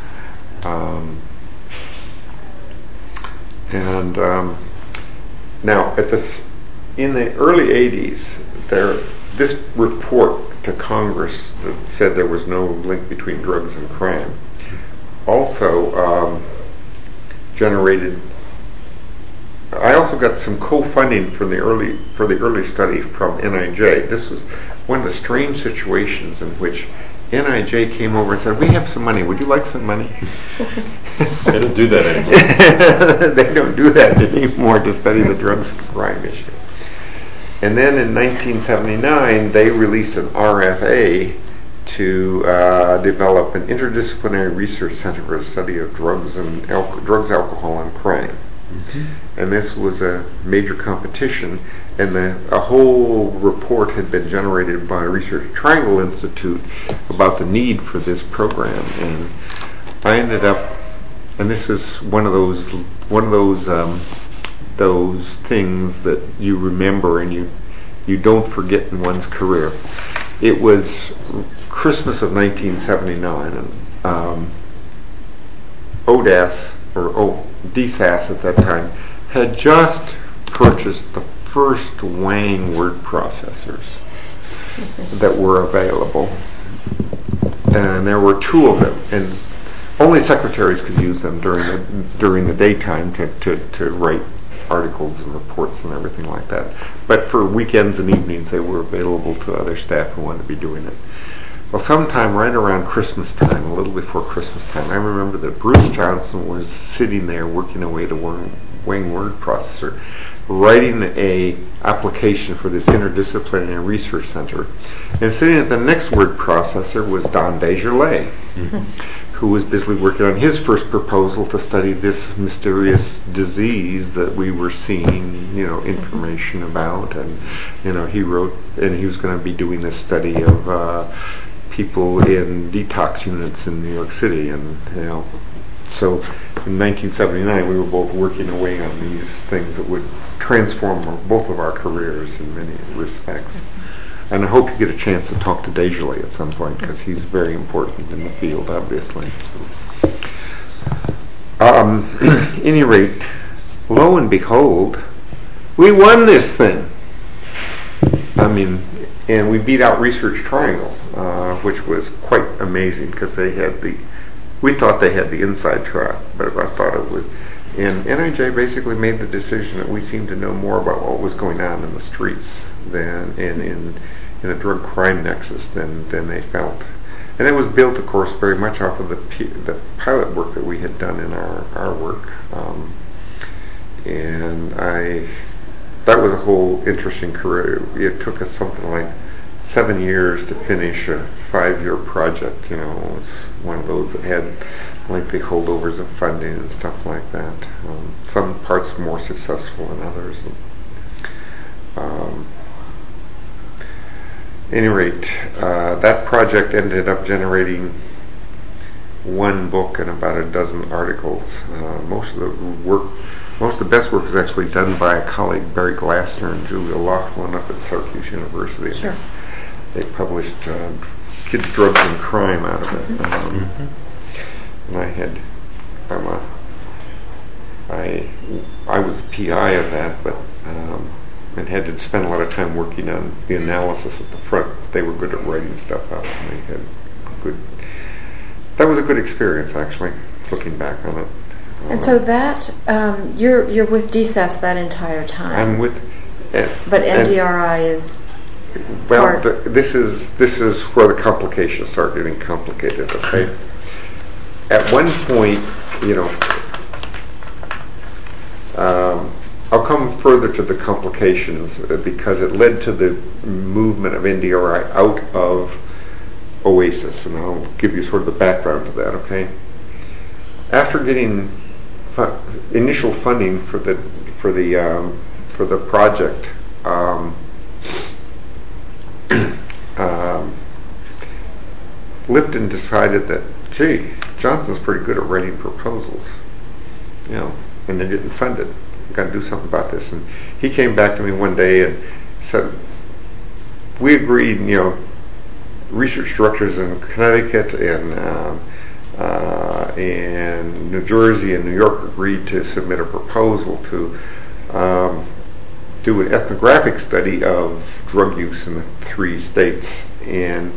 Now, in the early 80s, this report to Congress that said there was no link between drugs and crime also generated. I also got some co-funding for the early study from NIJ. This was one of the strange situations in which NIJ came over and said, "We have some money. Would you like some money?" They don't do that anymore. They don't do that anymore to study the drugs and crime issue. And then in 1979, they released an RFA to develop an interdisciplinary research center for the study of drugs, alcohol, and crime. And this was a major competition, and a whole report had been generated by Research Triangle Institute about the need for this program. And I ended up, and this is one of those things that you remember and you don't forget in one's career. It was Christmas of 1979, and DSAS at that time had just purchased the first Wang word processors that were available, and there were two of them, and only secretaries could use them during the daytime to write articles and reports and everything like that. But for weekends and evenings, they were available to other staff who wanted to be doing it. Well, sometime right around Christmas time, a little before Christmas time, I remember that Bruce Johnson was sitting there working away the Wang word processor, writing a application for this interdisciplinary research center. And sitting at the next word processor was Don Desjardins, who was busily working on his first proposal to study this mysterious disease that we were seeing, information about. And, he wrote, and he was going to be doing this study of people in detox units in New York City. And, so in 1979, we were both working away on these things that would transform both of our careers in many respects. And I hope you get a chance to talk to Desjardins at some point, because he's very important in the field, obviously. Any rate, lo and behold, we won this thing. I mean, and we beat out Research Triangle, which was quite amazing, because we thought they had the inside track, but I thought it would. And NIJ basically made the decision that we seemed to know more about what was going on in the streets than in the drug crime nexus than they felt. And it was built, of course, very much off of the pilot work that we had done in our work. And that was a whole interesting career. It took us something like 7 years to finish a 5-year project. It was one of those that had lengthy holdovers of funding and stuff like that. Some parts more successful than others. Any rate, that project ended up generating one book and about a dozen articles. Most of the best work was actually done by a colleague, Barry Glassner and Julia Laughlin up at Syracuse University. Sure. They published Kids, Drugs, and Crime out of it. And I was the PI of that, but and had to spend a lot of time working on the analysis at the front. They were good at writing stuff out, and they had that was a good experience, actually, looking back on it. And so that you're with DSAS that entire time. I'm with, but NDRI is. Well, this is where the complications start getting complicated. Okay. At one point, I'll come further to the complications because it led to the movement of NDRI out of OASIS, and I'll give you sort of the background to that. Okay. After getting initial funding for the project, Lipton decided that, gee, Johnson's pretty good at writing proposals, and they didn't fund it. We've got to do something about this. And he came back to me one day and said, we agreed, research directors in Connecticut and New Jersey and New York agreed to submit a proposal to do an ethnographic study of drug use in the 3 states. And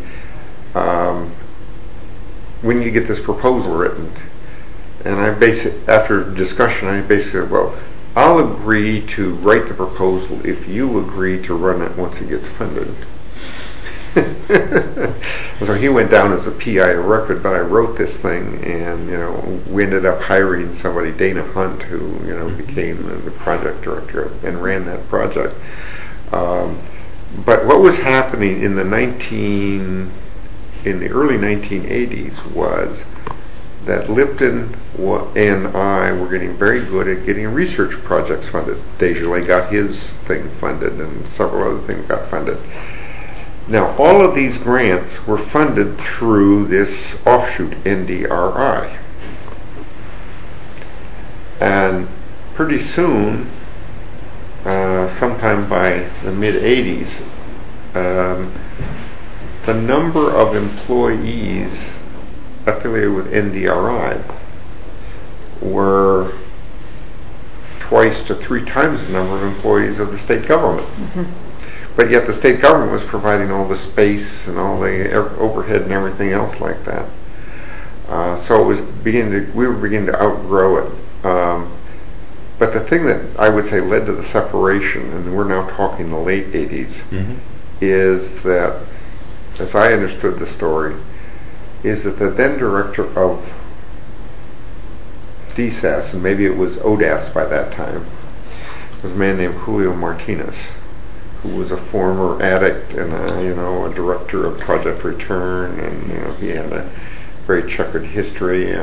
when you get this proposal written, and after discussion, I basically said, well, I'll agree to write the proposal if you agree to run it once it gets funded. So he went down as a PI of record, but I wrote this thing, and we ended up hiring somebody, Dana Hunt, who became the project director and ran that project. But what was happening in the early 1980s was that Lipton and I were getting very good at getting research projects funded. Desjardins got his thing funded, and several other things got funded. Now, all of these grants were funded through this offshoot, NDRI. And pretty soon, sometime by the mid-80s, the number of employees affiliated with NDRI were twice to 3 times the number of employees of the state government. Mm-hmm. But yet the state government was providing all the space and all the overhead and everything else like that. So it was we were beginning to outgrow it. But the thing that I would say led to the separation, and we're now talking the late 80s, is that, as I understood the story, is that the then director of DSAS, and maybe it was ODAS by that time, was a man named Julio Martinez, who was a former addict and a director of Project Return, and he had a very checkered history.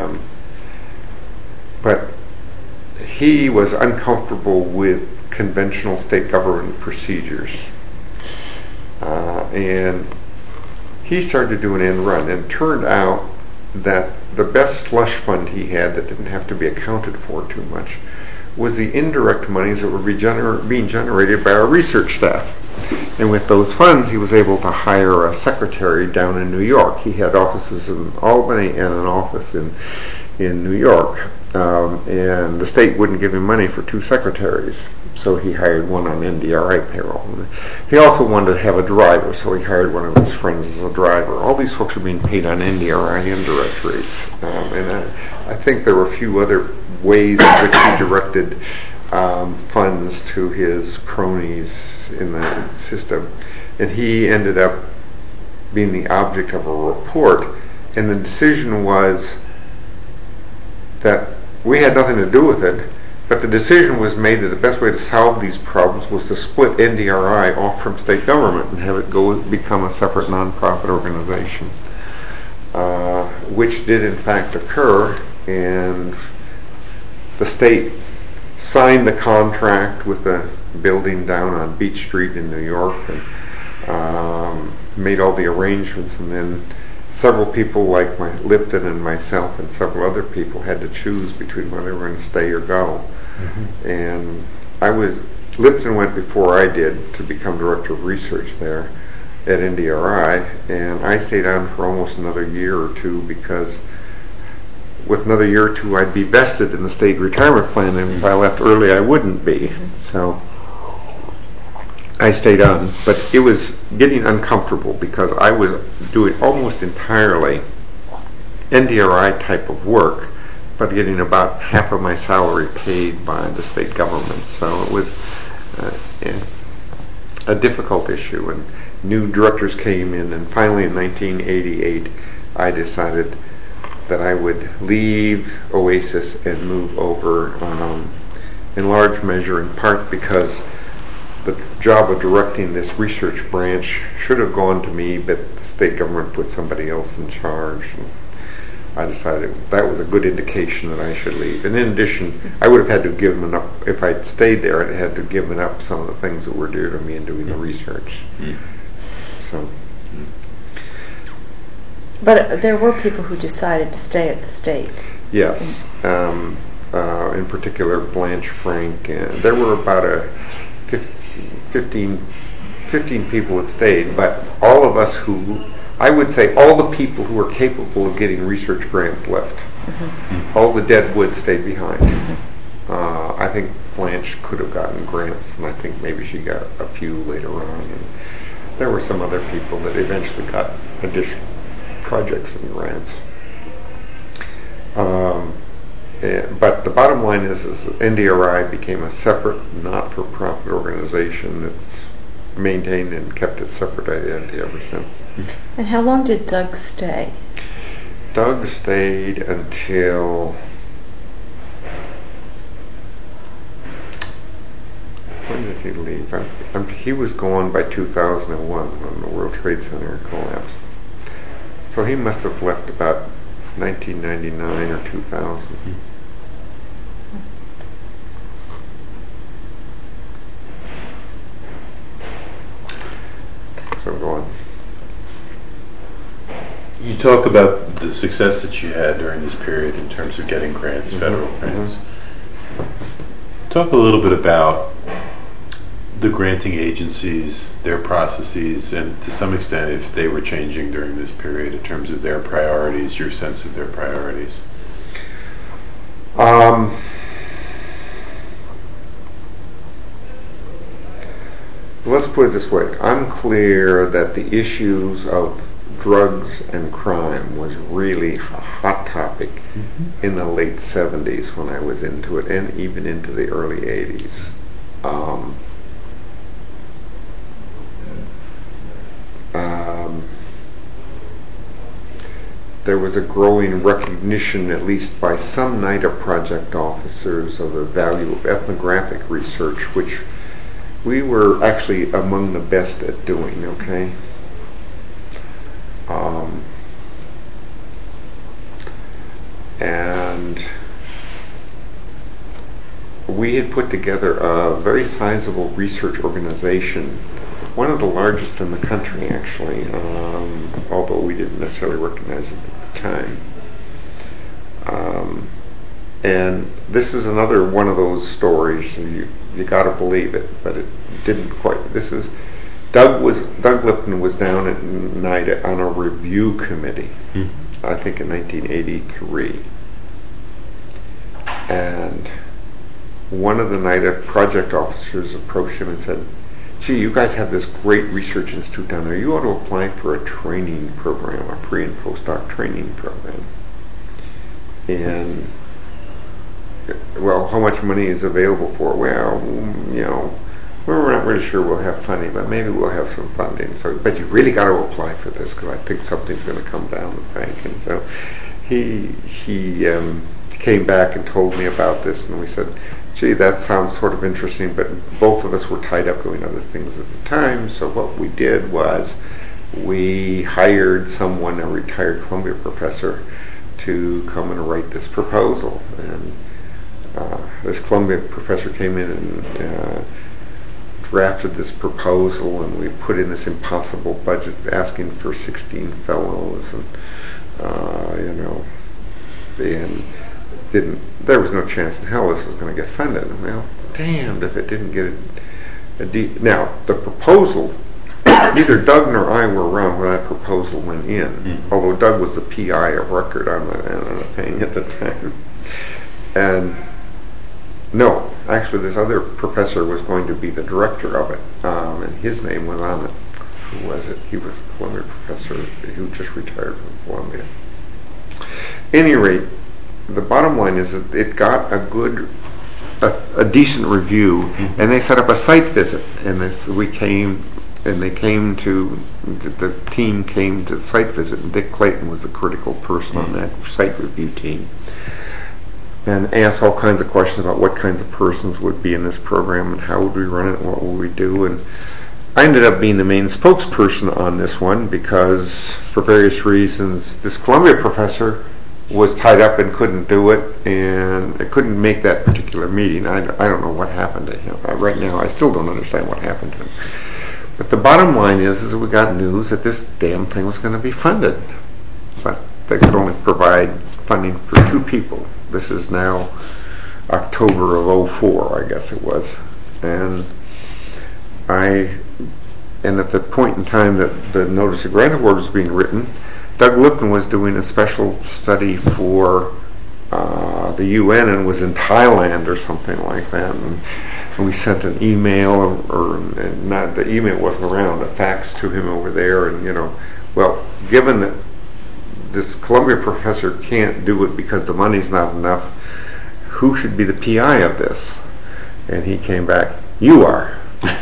But he was uncomfortable with conventional state government procedures, and he started to do an end run. And it turned out that the best slush fund he had that didn't have to be accounted for too much was the indirect monies that were being generated by our research staff. And with those funds, he was able to hire a secretary down in New York. He had offices in Albany and an office in New York. And the state wouldn't give him money for 2 secretaries, so he hired one on NDRI payroll. He also wanted to have a driver, so he hired one of his friends as a driver. All these folks are being paid on NDRI indirect rates. And I think there were a few other ways in which he directed funds to his cronies in the system. And he ended up being the object of a report, and the decision was that we had nothing to do with it, but the decision was made that the best way to solve these problems was to split NDRI off from state government and have it become a separate nonprofit organization, which did in fact occur, and the state signed the contract with the building down on Beach Street in New York and made all the arrangements, and then several people like Lipton and myself and several other people had to choose between whether they were going to stay or go. And Lipton went before I did to become director of research there at NDRI, and I stayed on for almost another year or two because with another year or two I'd be vested in the state retirement plan, and if I left early I wouldn't be. So I stayed on, but it was getting uncomfortable because I was doing almost entirely NDRI type of work, but getting about half of my salary paid by the state government. So it was a difficult issue, and new directors came in, and finally in 1988 I decided that I would leave OASIS and move over, in large measure in part because the job of directing this research branch should have gone to me, but the state government put somebody else in charge. And I decided that was a good indication that I should leave. And in addition, I would have had to give them up, if I'd stayed there, I'd had to give up some of the things that were dear to me in doing the research. So. But there were people who decided to stay at the state. Yes. In particular, Blanche Frank. There were about 15 people that stayed, but all of us I would say all the people who were capable of getting research grants left. All the dead wood stayed behind. I think Blanche could have gotten grants, and I think maybe she got a few later on. And there were some other people that eventually got additional projects and grants. But the bottom line is that NDRI became a separate, not-for-profit organization that's maintained and kept its separate identity ever since. And how long did Doug stay? Doug stayed until... when did he leave? He was gone by 2001 when the World Trade Center collapsed. So he must have left about 1999 or 2000. So go on. You talk about the success that you had during this period in terms of getting grants, federal grants. Talk a little bit about the granting agencies, their processes, and to some extent if they were changing during this period in terms of their priorities, your sense of their priorities. Let's put it this way. I'm clear that the issues of drugs and crime was really a hot topic in the late 70s when I was into it, and even into the early 80s. There was a growing recognition, at least by some NIDA project officers, of the value of ethnographic research, which we were actually among the best at doing, okay? And we had put together a very sizable research organization, one of the largest in the country, actually, although we didn't necessarily recognize it at the time. And this is another one of those stories, you got to believe it, but it didn't quite. This is Doug Lipton was down at NIDA on a review committee, I think in 1983, and one of the NIDA project officers approached him and said, "Gee, you guys have this great research institute down there. You ought to apply for a training program, a pre and postdoc training program." And well, how much money is available for it? Well, we're not really sure we'll have funding, but maybe we'll have some funding. So, but you really got to apply for this because I think something's going to come down the pike. And so he came back and told me about this, and we said, "Gee, that sounds sort of interesting," but both of us were tied up doing other things at the time. So what we did was we hired someone, a retired Columbia professor, to come and write this proposal. And this Columbia professor came in and drafted this proposal, and we put in this impossible budget asking for 16 fellows, and there was no chance in hell this was going to get funded. Well, damned if it didn't get now the proposal, neither Doug nor I were around when that proposal went in, although Doug was the PI of record on the thing at the time. And no, actually this other professor was going to be the director of it, and his name was on it. Who was it? He was a Columbia professor who just retired from Columbia. At any rate, the bottom line is that it got a decent review, and they set up a site visit, and the team came to the site visit, and Dick Clayton was the critical person on that site review team, and asked all kinds of questions about what kinds of persons would be in this program and how would we run it and what would we do. And I ended up being the main spokesperson on this one because for various reasons this Columbia professor was tied up and couldn't do it, and it couldn't make that particular meeting. I don't know what happened to him. Right now I still don't understand what happened to him. But the bottom line is we got news that this damn thing was going to be funded, but they could only provide funding for 2 people. This is now October of 2004, I guess it was. And at the point in time that the Notice of Grant Award was being written, Doug Lipton was doing a special study for the UN and was in Thailand or something like that. And we sent an email, or not, the email wasn't around, a fax to him over there. And, well, given that this Columbia professor can't do it because the money's not enough, who should be the PI of this? And he came back, "You are."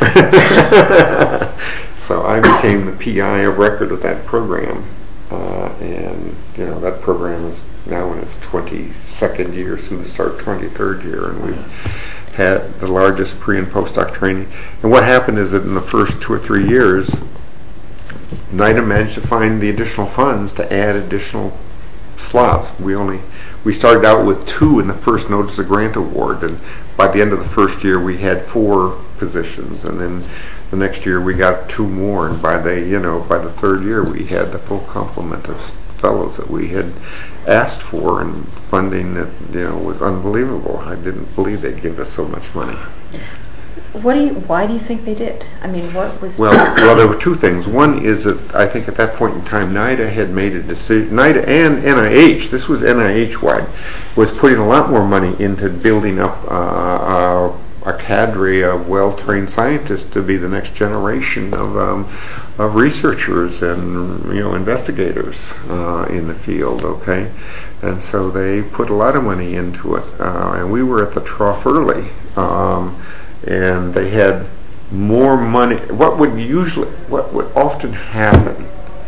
So I became the PI of record of that program. And that program is now in its 22nd year, soon to start 23rd year, and we've had the largest pre and postdoc training. And what happened is that in the first 2 or 3 years, NIDA managed to find the additional funds to add additional slots. We started out with 2 in the first Notice of Grant Award, and by the end of the first year we had 4 positions, and then the next year we got 2 more, and by the 3rd year we had the full complement of fellows that we had asked for, and funding that was unbelievable. I didn't believe they'd give us so much money. Why do you think they did? I mean, what was... Well, there were 2 things. One is that I think at that point in time, NIDA had made a decision. NIDA and NIH, this was NIH-wide, was putting a lot more money into building up a cadre of well-trained scientists to be the next generation of researchers and investigators in the field. Okay, and so they put a lot of money into it, and we were at the trough early. And they had more money. What would often happen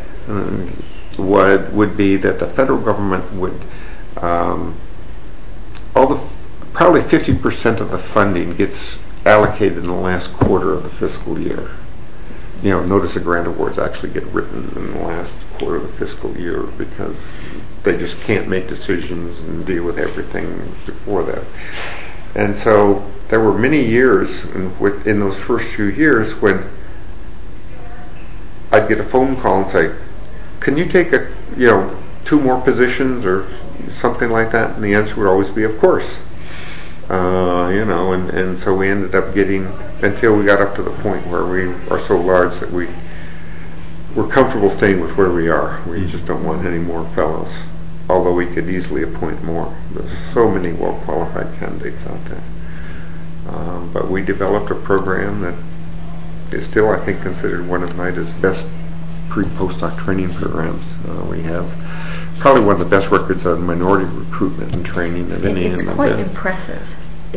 would be that the federal government would probably 50% of the funding gets allocated in the last quarter of the fiscal year. Notice of Grant Awards actually get written in the last quarter of the fiscal year because they just can't make decisions and deal with everything before that. And so there were many years in those first few years when I'd get a phone call and say, "Can you take 2 more positions or something like that? And the answer would always be, of course. And so we ended up getting, until we got up to the point where we are so large that we're comfortable staying with where we are. We just don't want any more fellows, although we could easily appoint more. There's so many well-qualified candidates out there. But we developed a program that is still, I think, considered one of NIDA's best pre-postdoc training programs. We have probably one of the best records on minority recruitment and training of any. It's quite impressive.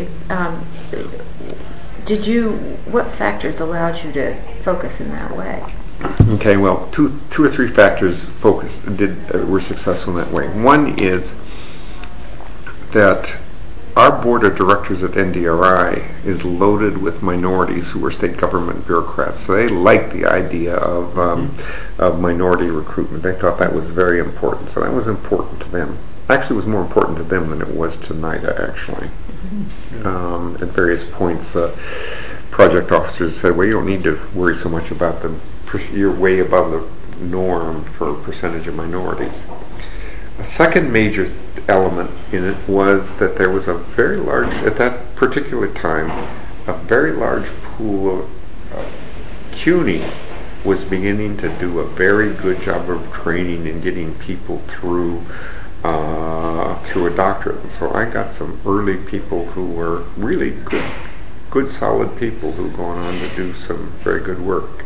What factors allowed you to focus in that way? Okay, well, two or three factors were successful in that way. One is that our board of directors at NDRI is loaded with minorities who are state government bureaucrats. So they like the idea of minority recruitment. They thought that was very important. So that was important to them. Actually, it was more important to them than it was to NIDA, actually. At various points, project officers said, well, you don't need to worry so much about them. You're way above the norm for a percentage of minorities. A second major element in it was that there was a very large, at that particular time, a very large pool of CUNY was beginning to do a very good job of training and getting people through a doctorate. And so I got some early people who were really good solid people who have gone on to do some very good work.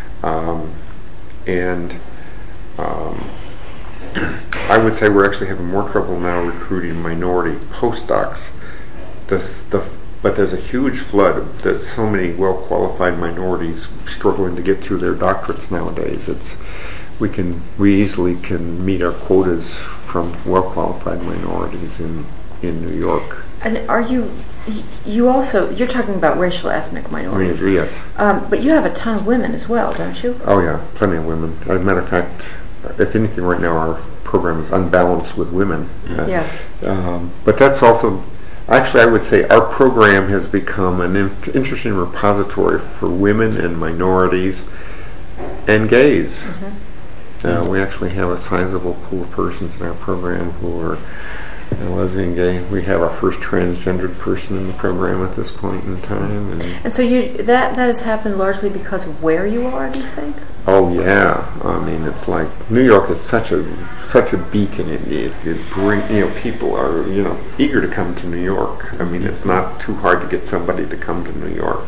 I would say we're actually having more trouble now recruiting minority postdocs. But there's a huge flood. There's so many well-qualified minorities struggling to get through their doctorates nowadays. We easily can meet our quotas from well-qualified minorities in New York. And you're talking about racial ethnic minorities. Yes. But you have a ton of women as well, don't you? Oh yeah, plenty of women. As a matter of fact, if anything, right now our program is unbalanced with women. But that's also, actually, I would say our program has become an interesting repository for women and minorities and gays. We actually have a sizable pool of persons in our program who are lesbian, gay. We have our first transgendered person in the program at this point in time. And so that has happened largely because of where you are, do you think? Oh yeah, I mean it's like New York is such a beacon. People are eager to come to New York. I mean it's not too hard to get somebody to come to New York.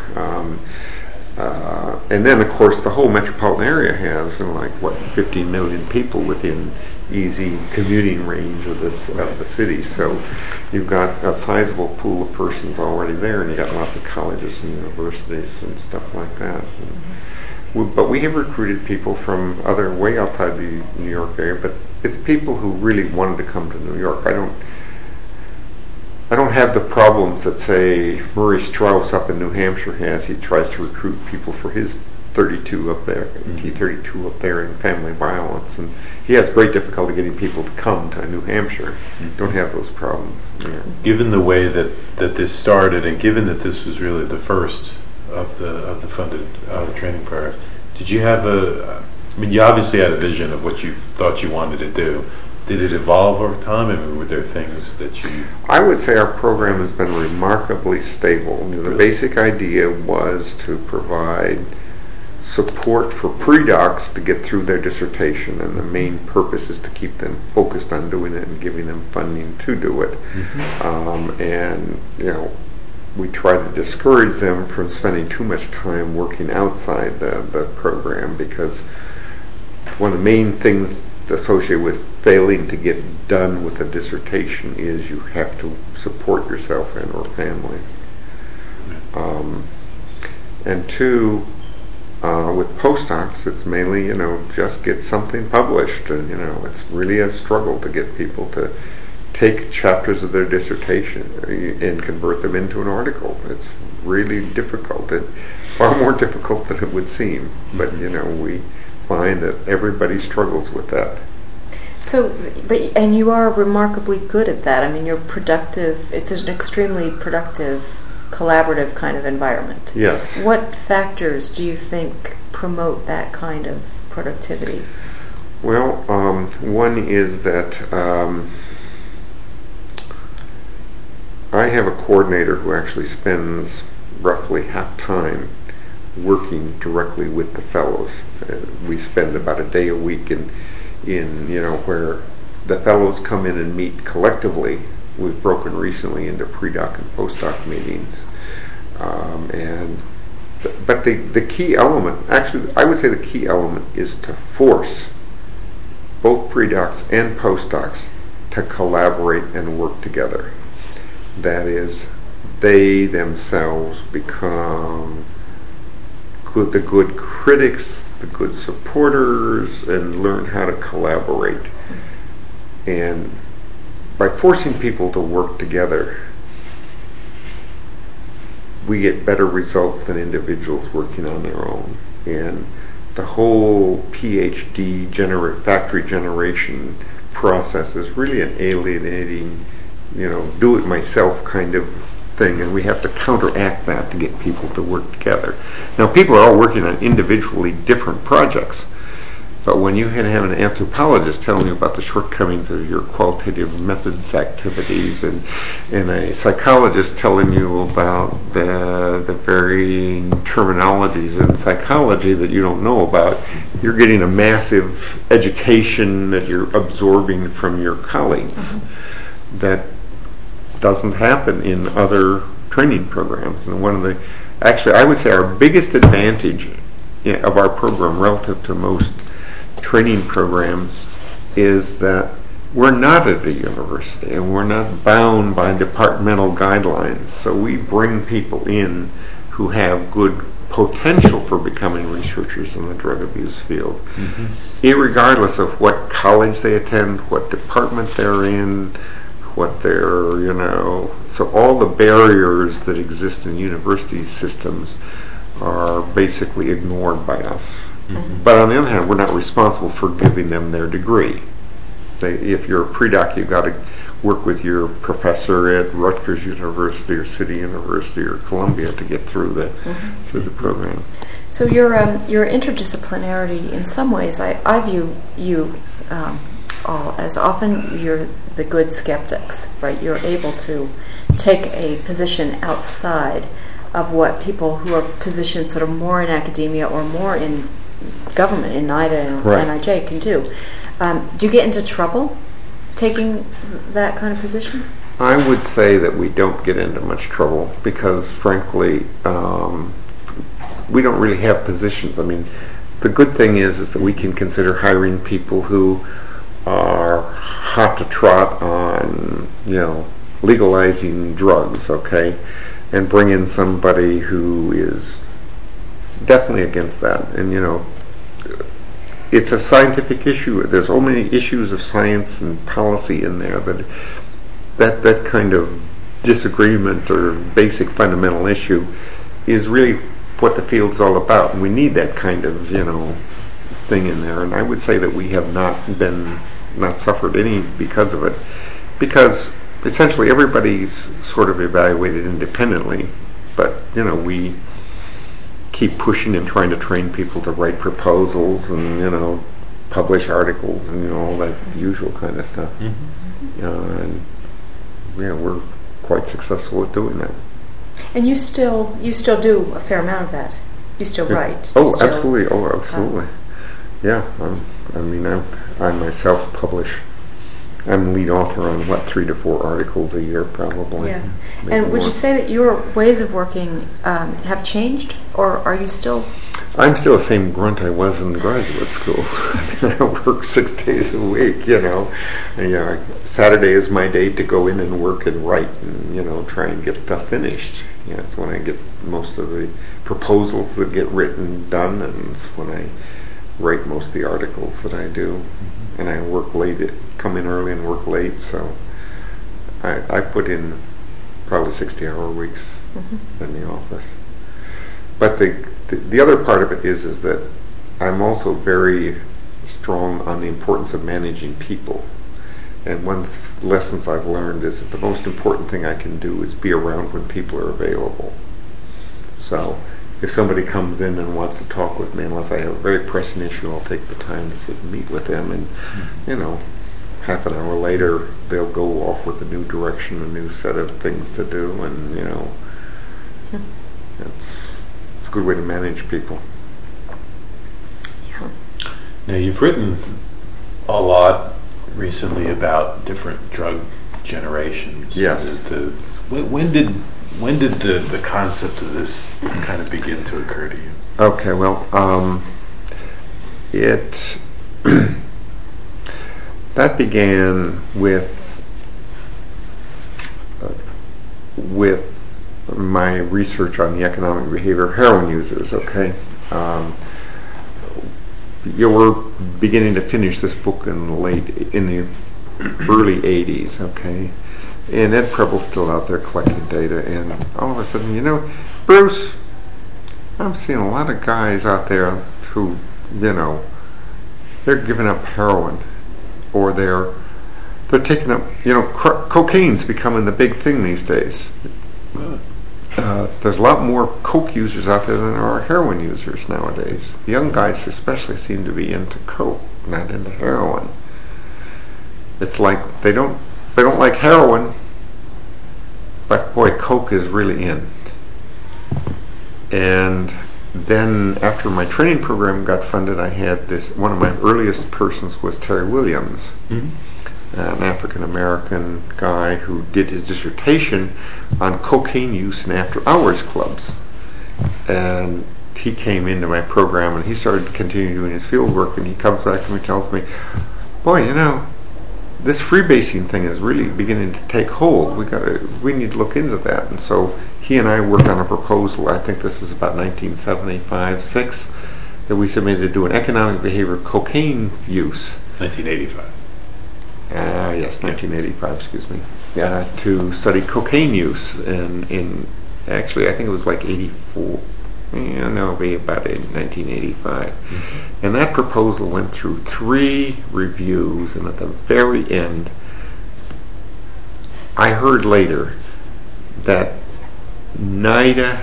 And then of course the whole metropolitan area has 15 million people within easy commuting range of the city. So you've got a sizable pool of persons already there, and you've got lots of colleges and universities and stuff like that. But we have recruited people from way outside the New York area, but it's people who really wanted to come to New York. I don't have the problems that, say, Murray Strauss up in New Hampshire has. He tries to recruit people for his T32 up there in family violence, and he has great difficulty getting people to come to New Hampshire. Don't have those problems. Given the way that this started, and given that this was really the first of the funded training program, did you have you obviously had a vision of what you thought you wanted to do. Did it evolve over time? I mean, were there things that you... I would say our program has been remarkably stable. The basic idea was to provide support for pre-docs to get through their dissertation, and the main purpose is to keep them focused on doing it and giving them funding to do it. We try to discourage them from spending too much time working outside the program, because one of the main things associated with failing to get done with a dissertation is you have to support yourself and or families. And two, with postdocs, it's mainly, just get something published, and it's really a struggle to get people to take chapters of their dissertation and convert them into an article. It's really difficult, far more difficult than it would seem. But we find that everybody struggles with that. So, and you are remarkably good at that. I mean, you're productive. It's an extremely productive, collaborative kind of environment. Yes. What factors do you think promote that kind of productivity? Well, one is that I have a coordinator who actually spends roughly half time working directly with the fellows. We spend about a day a week in where the fellows come in and meet collectively. We've broken recently into pre-doc and post-doc meetings, but the key element, actually, I would say the key element is to force both pre-docs and post-docs to collaborate and work together. That is, they themselves become the good critics, the good supporters, and learn how to collaborate. And by forcing people to work together, we get better results than individuals working on their own. And the whole PhD factory generation process is really an alienating, do-it-myself kind of thing, and we have to counteract that to get people to work together. Now, people are all working on individually different projects, but when you have an anthropologist telling you about the shortcomings of your qualitative methods activities, and a psychologist telling you about the varying terminologies in psychology that you don't know about, you're getting a massive education that you're absorbing from your colleagues. That doesn't happen in other training programs. And I would say our biggest advantage of our program relative to most training programs is that we're not at a university and we're not bound by departmental guidelines. So we bring people in who have good potential for becoming researchers in the drug abuse field, irregardless of what college they attend, what department they're in, what they're, so all the barriers that exist in university systems are basically ignored by us. But on the other hand, we're not responsible for giving them their degree. If you're a pre-doc, you've got to work with your professor at Rutgers University or City University or Columbia to get through the program. So your interdisciplinarity, in some ways, I view you all as often you're the good skeptics, right? You're able to take a position outside of what people who are positioned sort of more in academia or more in government, in NIDA and NIJ, can do. Do you get into trouble taking that kind of position? I would say that we don't get into much trouble because, frankly, we don't really have positions. I mean, the good thing is that we can consider hiring people who are hot to trot on, legalizing drugs, okay, and bring in somebody who is definitely against that. And, it's a scientific issue. There's so many issues of science and policy in there that kind of disagreement or basic fundamental issue is really what the field's all about. And we need that kind of, thing in there. And I would say that we have not suffered any because of it. Because essentially everybody's sort of evaluated independently, but, we keep pushing and trying to train people to write proposals and publish articles and all that usual kind of stuff. And we're quite successful at doing that. And you still do a fair amount of that. You still write. Absolutely. Absolutely. Yeah. I myself publish. I'm lead author on 3 to 4 articles a year, probably. Yeah. And would you say that your ways of working have changed, or are you still? I'm still the same grunt I was in graduate school. I work 6 days a week. Saturday is my day to go in and work and write and try and get stuff finished. It's when I get most of the proposals that get written done, and it's when I write most of the articles that I do. And I work late, come in early and work late, so I put in probably 60-hour weeks in the office. But the other part of it is that I'm also very strong on the importance of managing people. And one of the lessons I've learned is that the most important thing I can do is be around when people are available. So if somebody comes in and wants to talk with me, unless I have a very pressing issue, I'll take the time to sit and meet with them and, half an hour later, they'll go off with a new direction, a new set of things to do, and it's a good way to manage people. Yeah. Now, you've written a lot recently about different drug generations. Yes. When did the concept of this kind of begin to occur to you? Okay, well, it that began with my research on the economic behavior of heroin users. Okay, we're beginning to finish this book in the early '80s. Okay, and Ed Preble's still out there collecting data, and all of a sudden, Bruce, I'm seeing a lot of guys out there who, they're giving up heroin, or they're taking up, cocaine's becoming the big thing these days. There's a lot more coke users out there than there are heroin users nowadays. The young guys especially seem to be into coke, not into heroin. It's like they don't like heroin, but boy, coke is really in. And then after my training program got funded, I had one of my earliest persons was Terry Williams, an African American guy who did his dissertation on cocaine use in after hours clubs. And he came into my program and he started to continue doing his field work, and he comes back to me and tells me, boy, this freebasing thing is really beginning to take hold. We need to look into that. And so he and I worked on a proposal, I think this is about 1975-6, that we submitted to do an economic behavior of cocaine use. 1985. Yes, 1985, excuse me. To study cocaine use in actually, I think it was like 84. It'll be about 1985. And that proposal went through 3 reviews, and at the very end, I heard later that NIDA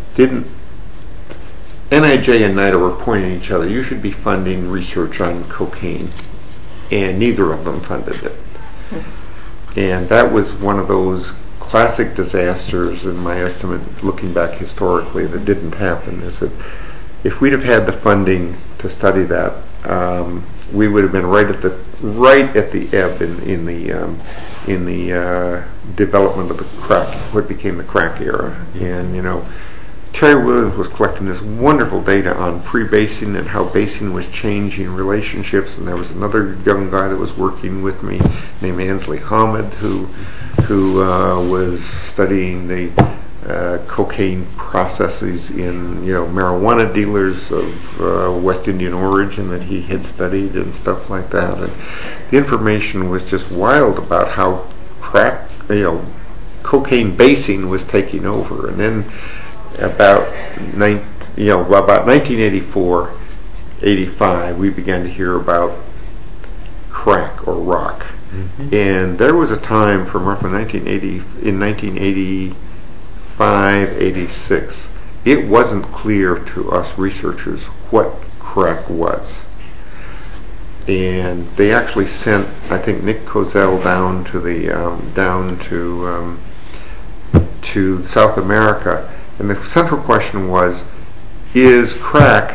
NIJ and NIDA were pointing at each other, you should be funding research on cocaine, and neither of them funded it. And that was one of those classic disasters, in my estimate, looking back historically, that didn't happen. Is that if we'd have had the funding to study that, we would have been right at the ebb in the development of the crack, what became the crack era. And Terry Williams was collecting this wonderful data on freebasing and how basing was changing relationships. And there was another young guy that was working with me named Ansley Hamid, who was studying the cocaine processes in marijuana dealers of West Indian origin that he had studied and stuff like that. And the information was just wild about how cocaine basing was taking over. And then about 1984, 85, we began to hear about crack or rock. And there was a time from roughly 1985, 86, it wasn't clear to us researchers what crack was. And they actually sent, I think, Nick Kozel down to South America. And the central question was, is crack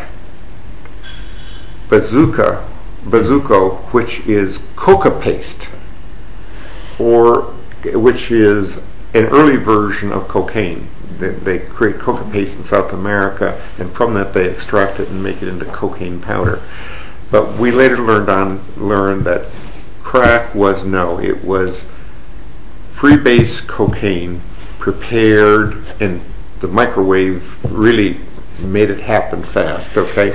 bazuco, which is coca paste, or which is an early version of cocaine? They create coca paste in South America, and from that they extract it and make it into cocaine powder. But we later learned that crack was it was freebase cocaine prepared, and the microwave really made it happen fast. Okay,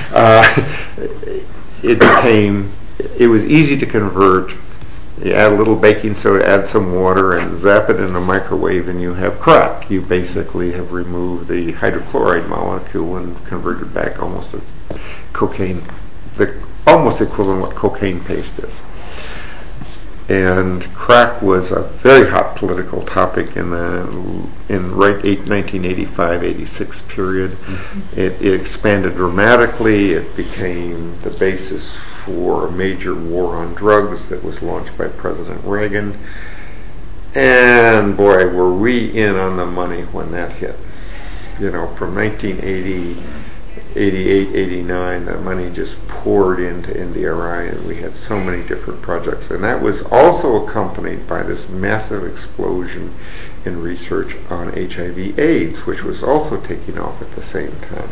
it was easy to convert. You add a little baking soda, add some water, and zap it in a microwave, and you have crack. You basically have removed the hydrochloride molecule and converted back almost to cocaine, almost equivalent to what cocaine paste is. And crack was a very hot political topic in 1985-86 period. It expanded dramatically. It became the basis for a major war on drugs that was launched by President Reagan. And boy, were we in on the money when that hit. You know, from 1980, 88, 89, that money just poured into NDRI, and we had so many different projects. And that was also accompanied by this massive explosion in research on HIV/AIDS, which was also taking off at the same time.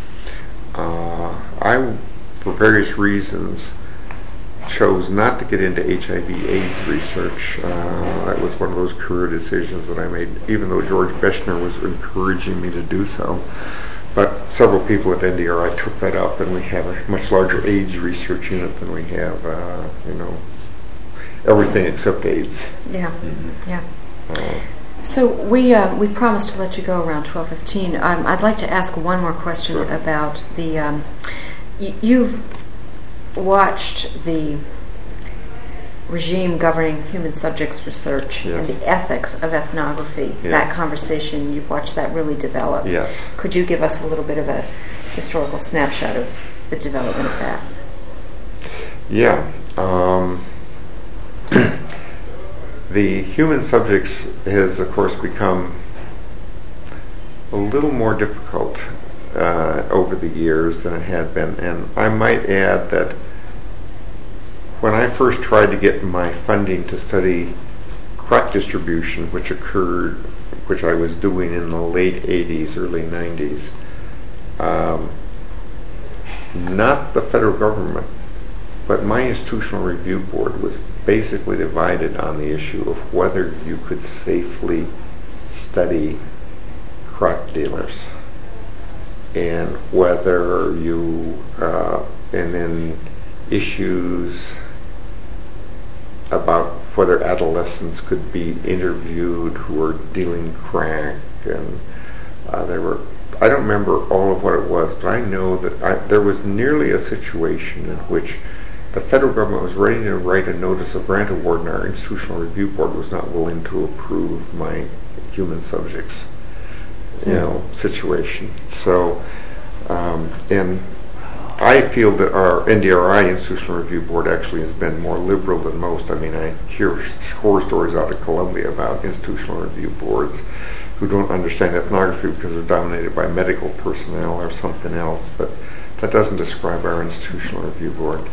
I, for various reasons, chose not to get into HIV/AIDS research. That was one of those career decisions that I made, even though George Beshner was encouraging me to do so. But several people at NDRI took that up, and we have a much larger AIDS research unit than we have, everything except AIDS. Yeah, yeah. So we promised to let you go around 12:15. I'd like to ask one more question about the. You've watched the regime governing human subjects research and the ethics of ethnography. Yeah. That conversation, you've watched that really develop. Yes. Could you give us a little bit of a historical snapshot of the development of that? Yeah. The human subjects has, of course, become a little more difficult over the years than it had been. And I might add that when I first tried to get my funding to study crop distribution, which I was doing in the late 80s, early 90s, not the federal government, but my institutional review board was basically divided on the issue of whether you could safely study crop dealers, and whether you, and then issues about whether adolescents could be interviewed who were dealing crack, and I don't remember all of what it was, but I know that there was nearly a situation in which the federal government was ready to write a notice of grant award, and our institutional review board was not willing to approve my human subjects, situation. So, and I feel that our NDRI institutional review board actually has been more liberal than most. I mean, I hear horror stories out of Columbia about institutional review boards who don't understand ethnography because they're dominated by medical personnel or something else, but that doesn't describe our institutional review board.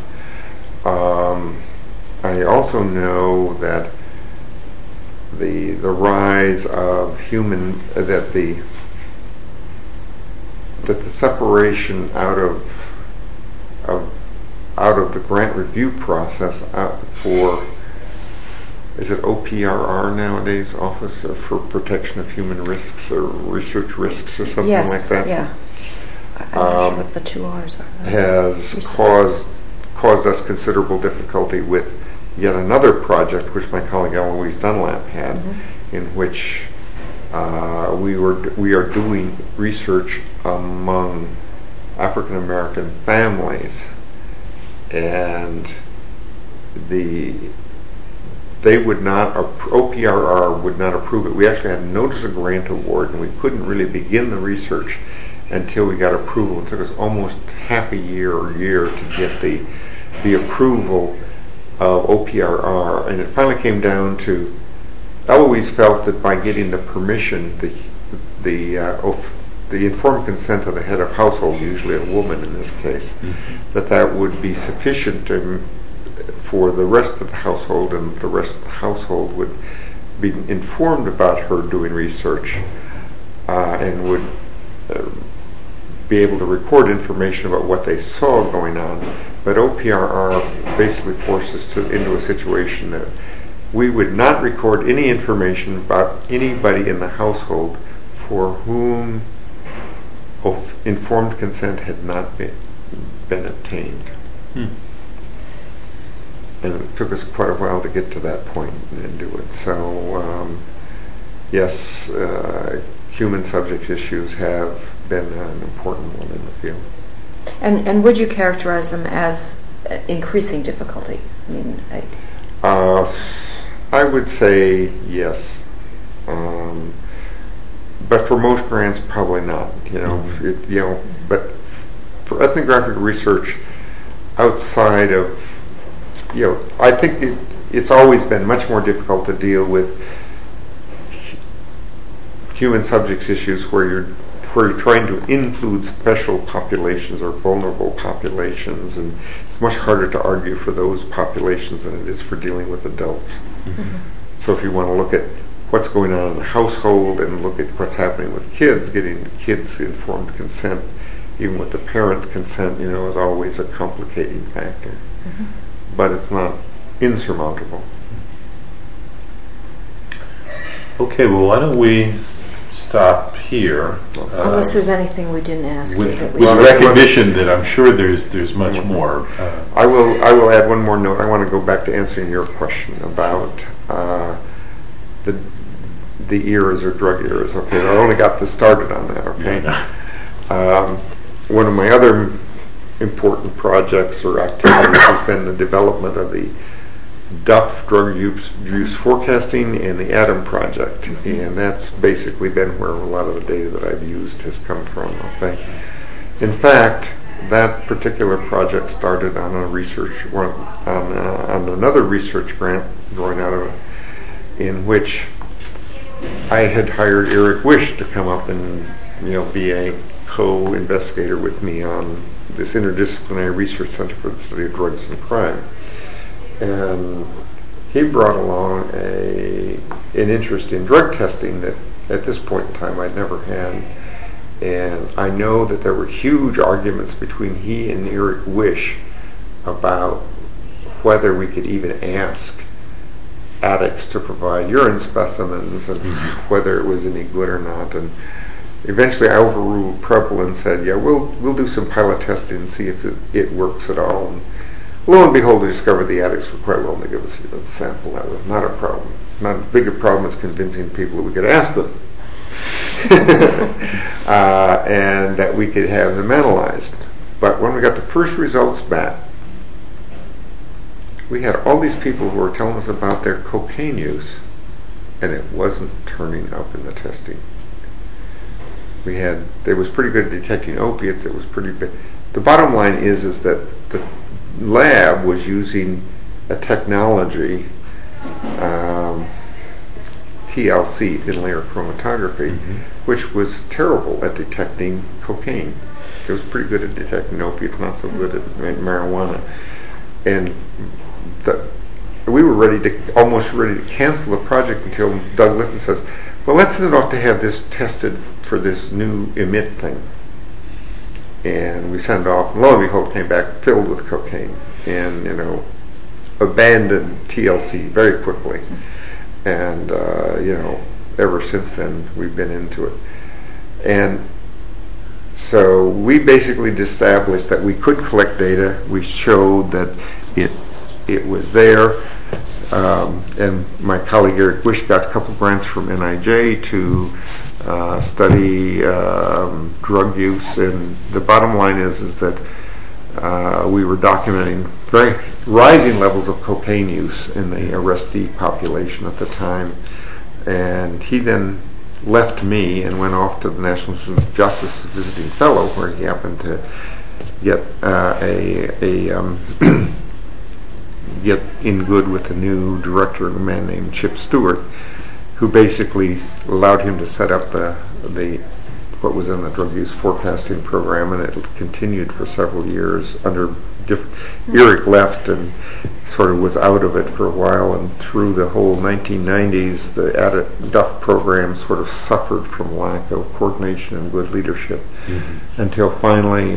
I also know that the rise of human, that the separation out of the grant review process for, is it OPRR nowadays, Office for Protection of Human Risks or Research Risks or something like that? Yeah. I'm not sure what the two R's are. Has caused us considerable difficulty with yet another project which my colleague Eloise Dunlap had, in which we are doing research among African American families, and OPRR would not approve it. We actually had a notice of grant award, and we couldn't really begin the research until we got approval. It took us almost half a year to get the approval of OPRR, and it finally came down to Eloise felt that by getting the permission, the informed consent of the head of household, usually a woman in this case, that would be sufficient for the rest of the household, and the rest of the household would be informed about her doing research and would be able to record information about what they saw going on. But OPRR basically forced us into a situation that we would not record any information about anybody in the household for whom informed consent had not been obtained. And it took us quite a while to get to that point and do it. So, yes, human subject issues have been an important one in the field. And would you characterize them as increasing difficulty? I mean, I would say yes, but for most grants, probably not. But for ethnographic research, outside of, I think it's always been much more difficult to deal with human subjects issues where you're trying to include special populations or vulnerable populations, and it's much harder to argue for those populations than it is for dealing with adults. Mm-hmm. So if you want to look at what's going on in the household and look at what's happening with kids, getting kids informed consent, even with the parent consent, is always a complicating factor. Mm-hmm. But it's not insurmountable. Okay, well, why don't we stop here? Unless there's anything we didn't ask you. With recognition that I'm sure there's much more. I will add one more note. I want to go back to answering your question about the eras or drug eras. Okay, I only got this started on that. Okay. Yeah. One of my other important projects or activities has been the development of the Duff drug use forecasting and the ATOM project, and that's basically been where a lot of the data that I've used has come from. Okay, in fact, that particular project started on on another research grant growing out of in which I had hired Eric Wish to come up and be a co-investigator with me on this interdisciplinary research center for the study of drugs and crime. And he brought along an interest in drug testing that at this point in time I'd never had. And I know that there were huge arguments between he and Eric Wish about whether we could even ask addicts to provide urine specimens and whether it was any good or not. And eventually I overruled Preble and said, we'll do some pilot testing and see if it works at all. And lo and behold, we discovered the addicts were quite willing to give us a sample. That was not a problem. Not as big a problem as convincing people that we could ask them. And that we could have them analyzed. But when we got the first results back, we had all these people who were telling us about their cocaine use, and it wasn't turning up in the testing. It was pretty good at detecting opiates. It was pretty good. The bottom line is that the lab was using a technology, TLC, thin layer chromatography, which was terrible at detecting cocaine. It was pretty good at detecting opiates, not so good at marijuana. And we were almost ready to cancel the project until Doug Litton says, well, let's send it off to have this tested for this new emit thing. And we sent it off, and lo and behold, came back filled with cocaine, and abandoned TLC very quickly. And ever since then we've been into it. And so we basically established that we could collect data. We showed that it was there. And my colleague Eric Wish got a couple grants from NIJ to study drug use, and the bottom line is that we were documenting very rising levels of cocaine use in the arrestee population at the time. And he then left me and went off to the National Institute of Justice as a visiting fellow, where he happened to get get in good with the new director, a man named Chip Stewart, who basically allowed him to set up what was in the drug use forecasting program, and it continued for several years under Eric left and sort of was out of it for a while, and through the whole 1990s the Duff program sort of suffered from lack of coordination and good leadership, until finally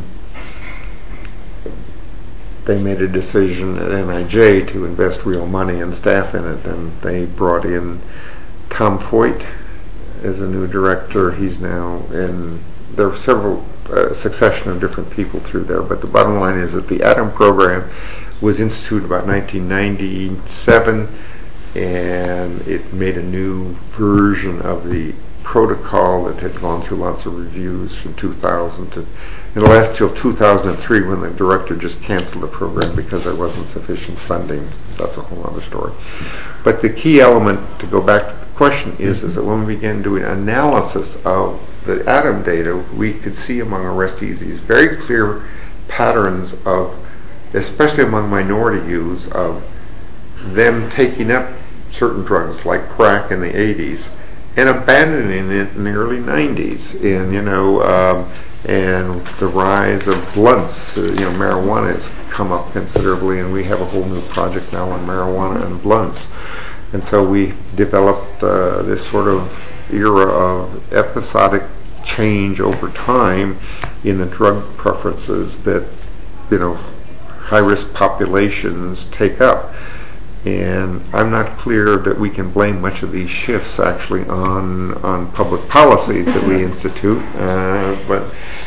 they made a decision at NIJ to invest real money and staff in it, and they brought in Tom Foyt as a new director. He's now in. There were several succession of different people through there, but the bottom line is that the ATOM program was instituted about 1997, and it made a new version of the protocol that had gone through lots of reviews from 2000 to, it lasted till 2003 when the director just canceled the program because there wasn't sufficient funding. That's a whole other story. But the key element, to go back to the question, is that when we began doing analysis of the ATOM data, we could see among arrestees these very clear patterns of especially among minority youths, of them taking up certain drugs like crack in the 80s and abandoning it in the early 90s, and and the rise of blunts. Marijuana has come up considerably, and we have a whole new project now on marijuana and blunts. And so we developed this sort of era of episodic change over time in the drug preferences that high-risk populations take up. And I'm not clear that we can blame much of these shifts actually on public policies that we institute, but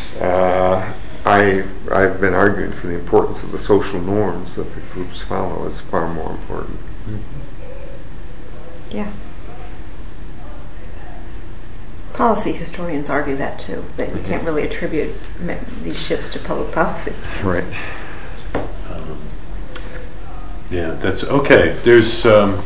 I've been arguing for the importance of the social norms that the groups follow is far more important. Yeah. Policy historians argue that too, that you can't really attribute these shifts to public policy. Right. Yeah, that's okay. There's, and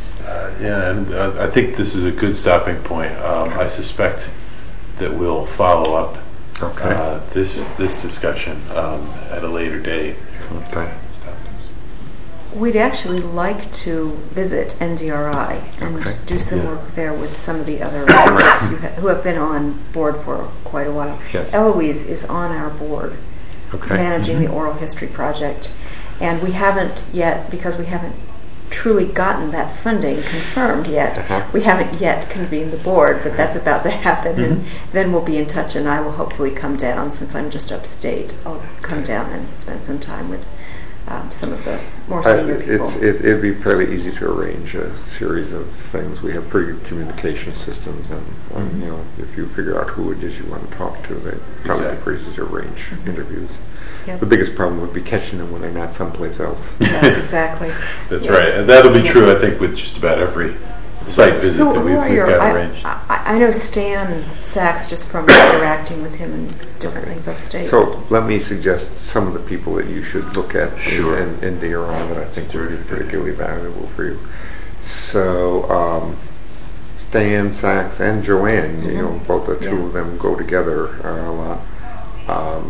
I think this is a good stopping point. I suspect that we'll follow up this discussion at a later date. Okay. We'd actually like to visit NDRI and do some work there with some of the other folks who have been on board for quite a while. Yes. Eloise is on our board managing the Oral History Project. And we haven't yet, because we haven't truly gotten that funding confirmed yet, we haven't yet convened the board, but that's about to happen. And then we'll be in touch, and I will hopefully come down, since I'm just upstate. I'll come down and spend some time with some of the more senior people. It'd be fairly easy to arrange a series of things. We have pretty good communication systems, and if you figure out who it is you want to talk to, they probably pretty easy to arrange interviews. Yep. The biggest problem would be catching them when they're not someplace else. That's exactly. That's right, and that'll be true, I think, with just about every site visit that we've got arranged. I know Stan Sachs just from interacting with him and different things upstate. So let me suggest some of the people that you should look at in DRI that I think would be particularly valuable for you. So Stan Sachs and Joanne, both the two of them go together a lot.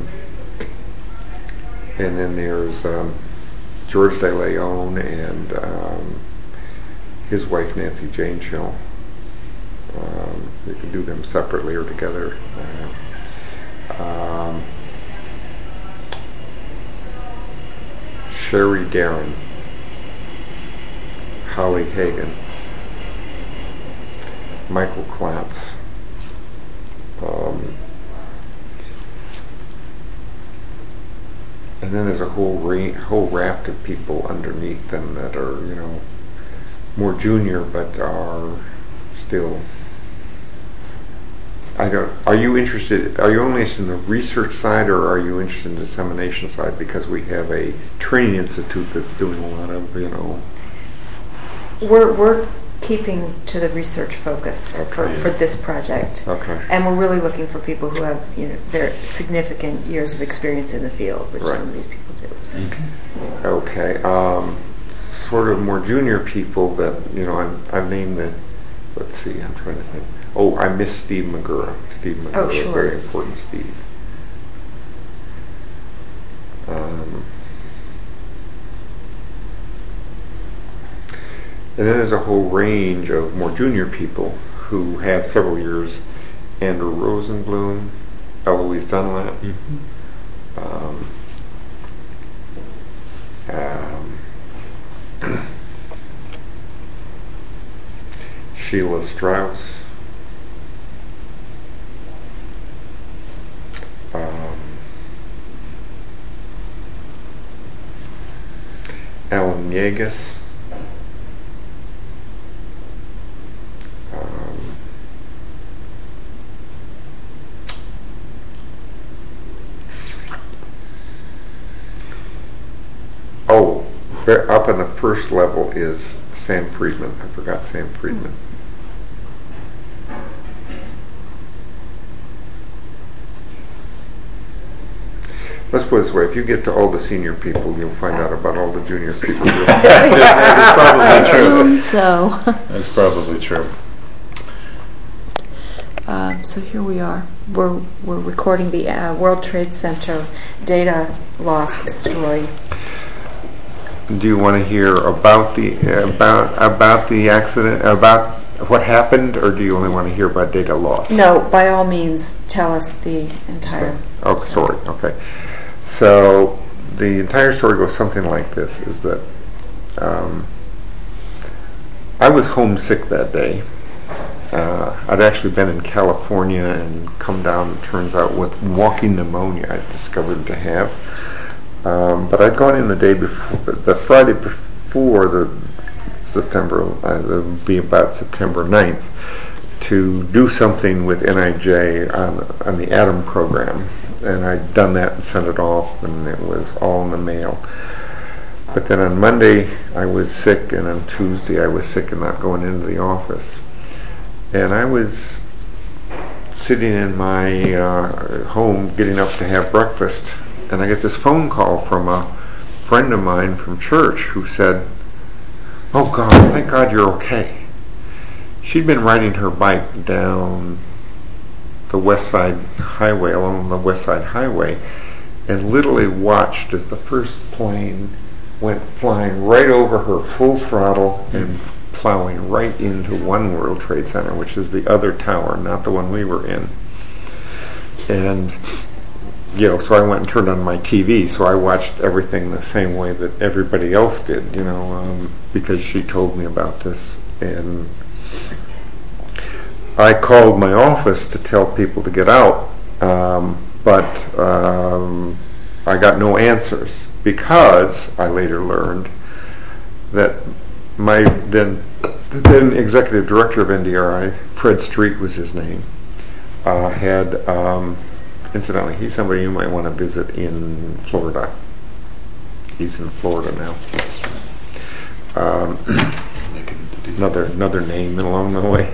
And then there's George De Leon and his wife Nancy Jane Schill. You can do them separately or together. Sherry Darren, Holly Hagan, Michael Klatz. And then there's a whole raft of people underneath them that are, more junior, but are still. Are you only interested in the research side, or are you interested in the dissemination side? Because we have a training institute that's doing a lot of, We're keeping to the research focus for this project. Okay. And we're really looking for people who have, very significant years of experience in the field, which some of these people do. So. Okay. Sort of more junior people that, I've named the, let's see, I'm trying to think. Oh, I miss Steve Magura. Steve Magura, oh, sure. Very important Steve. And then there's a whole range of more junior people who have several years. Andrew Rosenblum, Eloise Dunlap, Sheila Strauss, Alan Yegas, up on the first level is Sam Friedman. I forgot Sam Friedman. Let's put it this way, if you get to all the senior people, you'll find out about all the junior people. I assume so. That's probably true. So here we are. We're recording the World Trade Center data loss story. Do you want to hear about the accident, about what happened, or do you only want to hear about data loss? No, by all means, tell us the entire story. Okay. So the entire story goes something like this: is that I was homesick that day. I'd actually been in California and come down, it turns out, with walking pneumonia I discovered to have. But I'd gone in the day before, the Friday before the September, it would be about September 9th, to do something with NIJ on the ATOM program. And I'd done that and sent it off, and it was all in the mail. But then on Monday I was sick, and on Tuesday I was sick and not going into the office. And I was sitting in my home getting up to have breakfast, and I get this phone call from a friend of mine from church who said, "Oh God, thank God you're okay." She'd been riding her bike down the West Side Highway, along the West Side Highway, and literally watched as the first plane went flying right over her full throttle and plowing right into One World Trade Center, which is the other tower, not the one we were in. And so I went and turned on my TV, so I watched everything the same way that everybody else did, because she told me about this. And I called my office to tell people to get out, but I got no answers, because I later learned that my then executive director of NDRI, Fred Street was his name, had, incidentally, he's somebody you might want to visit in Florida. He's in Florida now. Another name along the way.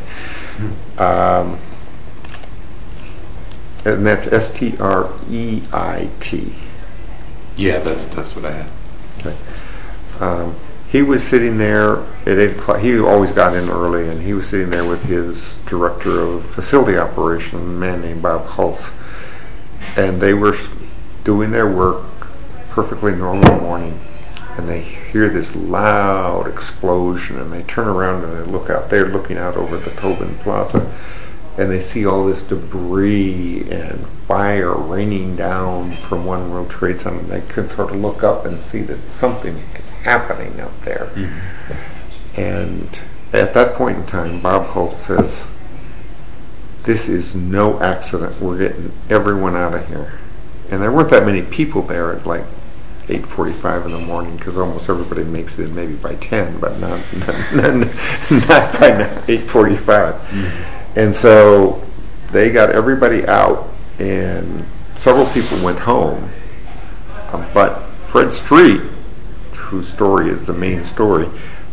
And that's Streit. Yeah, that's what I had. Okay. He was sitting there at 8 o'clock. He always got in early, and he was sitting there with his director of facility operation, a man named Bob Hulse. And they were doing their work, perfectly normal morning, and they hear this loud explosion, and they turn around and they look out. They're looking out over the Tobin Plaza, and they see all this debris and fire raining down from One World Trade Center. And they can sort of look up and see that something is happening up there. Mm-hmm. And at that point in time, Bob Holt says, "This is no accident. We're getting everyone out of here." And there weren't that many people there at like 8:45 in the morning, because almost everybody makes it in maybe by 10, but not by 8:45. Mm-hmm. And so they got everybody out, and several people went home. But Fred Street, whose story is the main story,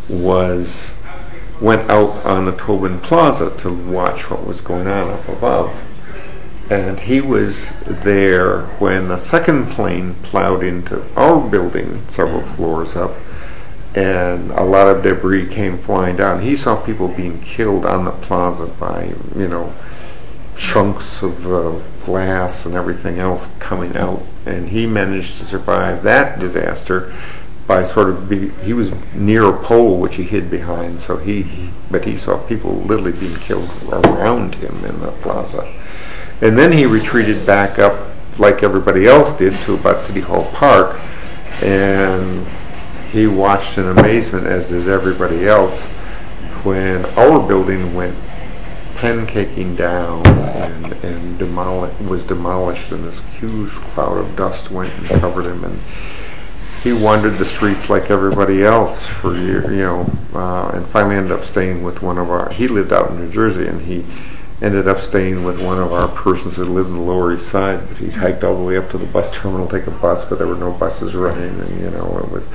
went out on the Tobin Plaza to watch what was going on up above. And he was there when the second plane plowed into our building several floors up, and a lot of debris came flying down. He saw people being killed on the plaza by, chunks of glass and everything else coming out. And he managed to survive that disaster by he was near a pole which he hid behind, but he saw people literally being killed around him in the plaza. And then he retreated back up, like everybody else did, to about City Hall Park, and he watched in amazement, as did everybody else, when our building went pancaking down and was demolished, and this huge cloud of dust went and covered him. And he wandered the streets like everybody else for years, and finally ended up staying with he lived out in New Jersey, and he ended up staying with one of our persons who lived in the Lower East Side. But he hiked all the way up to the bus terminal to take a bus, but there were no buses running, and it was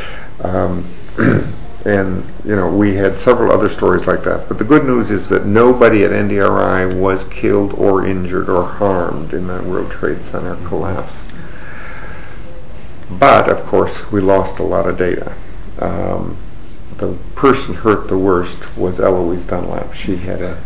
and we had several other stories like that. But the good news is that nobody at NDRI was killed or injured or harmed in that World Trade Center collapse. But of course we lost a lot of data. The person hurt the worst was Eloise Dunlap. She had a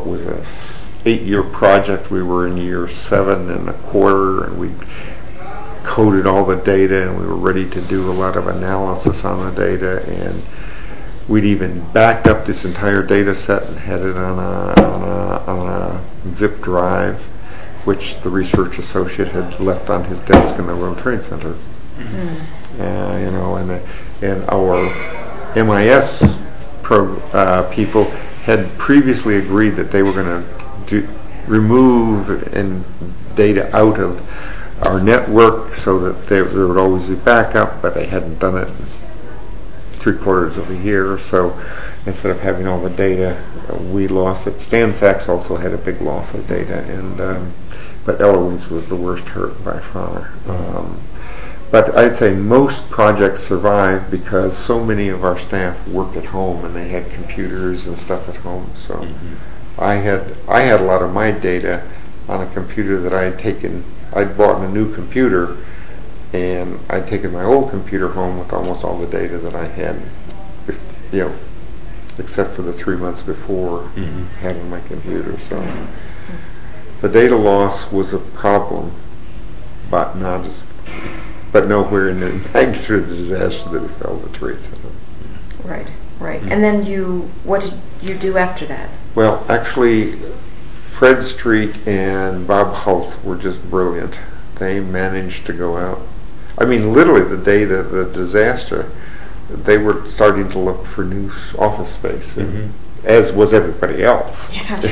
8-year project. We were in year 7 1/4, and we coded all the data, and we were ready to do a lot of analysis on the data, and we'd even backed up this entire data set and had it on a zip drive, which the research associate had left on his desk in the World Trade Center. You know, and our MIS people had previously agreed that they were going to remove and data out of our network so that there would always be backup, but they hadn't done it in 3/4 of a year. So instead of having all the data, we lost it. Stan Sachs also had a big loss of data, and but Eloise was the worst hurt by far. But I'd say most projects survived because so many of our staff worked at home and they had computers and stuff at home. So I had a lot of my data on a computer that I'd bought a new computer, and I'd taken my old computer home with almost all the data that I had, you know, except for the 3 months before having my computer. So the data loss was a problem, but nowhere in the magnitude of the disaster that we felt at the Trade Center. Right. And then what did you do after that? Well, actually, Fred Street and Bob Hulse were just brilliant. They managed to go out. I mean, literally the day of the disaster, they were starting to look for new office space, as was everybody else. Yes.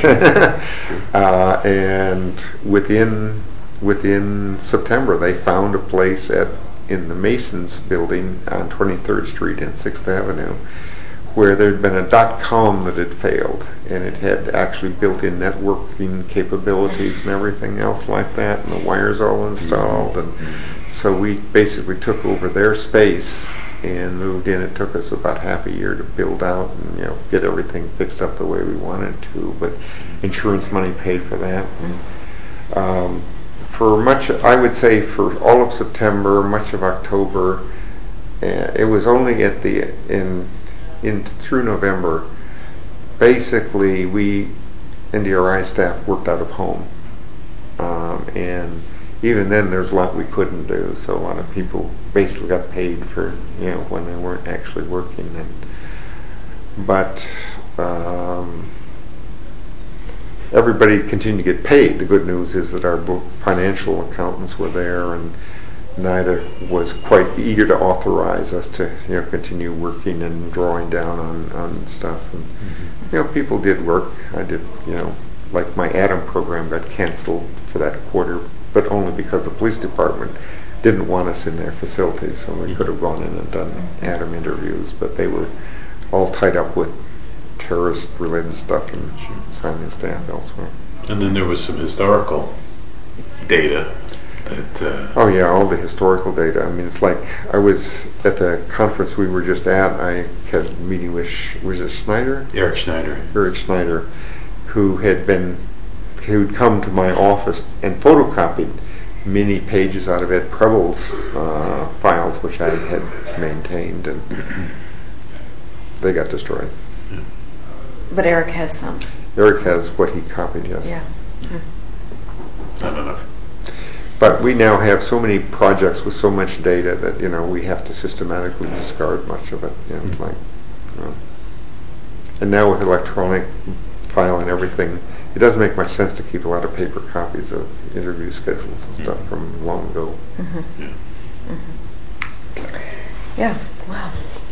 And within September, they found a place in the Masons building on 23rd Street and 6th Avenue, where there'd been a .com that had failed, and it had actually built-in networking capabilities and everything else like that, and the wires all installed. And so we basically took over their space and moved in. It took us about half a year to build out and, you know, get everything fixed up the way we wanted to, but insurance money paid for that. For much, I would say, for all of September, much of October, it was only through November, basically we NDRI staff worked out of home, and even then there's a lot we couldn't do. So a lot of people basically got paid for, you know, when they weren't actually working. But everybody continued to get paid. The good news is that our financial accountants were there, and NIDA was quite eager to authorize us to, you know, continue working and drawing down on stuff. And you know, people did work. I did, you know, like my ADAM program got canceled for that quarter, but only because the police department didn't want us in their facilities, so we could have gone in and done ADAM interviews, but they were all tied up with terrorist-related stuff and assignment staff elsewhere. And then there was some historical data that... Oh yeah, all the historical data. I mean, it's like I was at the conference we were just at. I had a meeting with, was it Schneider? Eric Schneider, who'd come to my office and photocopied many pages out of Ed Preble's files, which I had maintained, and they got destroyed. Yeah. But Eric has some. Eric has what he copied, yes. Yeah. Not enough. But we now have so many projects with so much data that, you know, we have to systematically discard much of it. You know, it's like, you know. And now with electronic file and everything, it doesn't make much sense to keep a lot of paper copies of interview schedules and stuff from long ago. Yeah. Wow.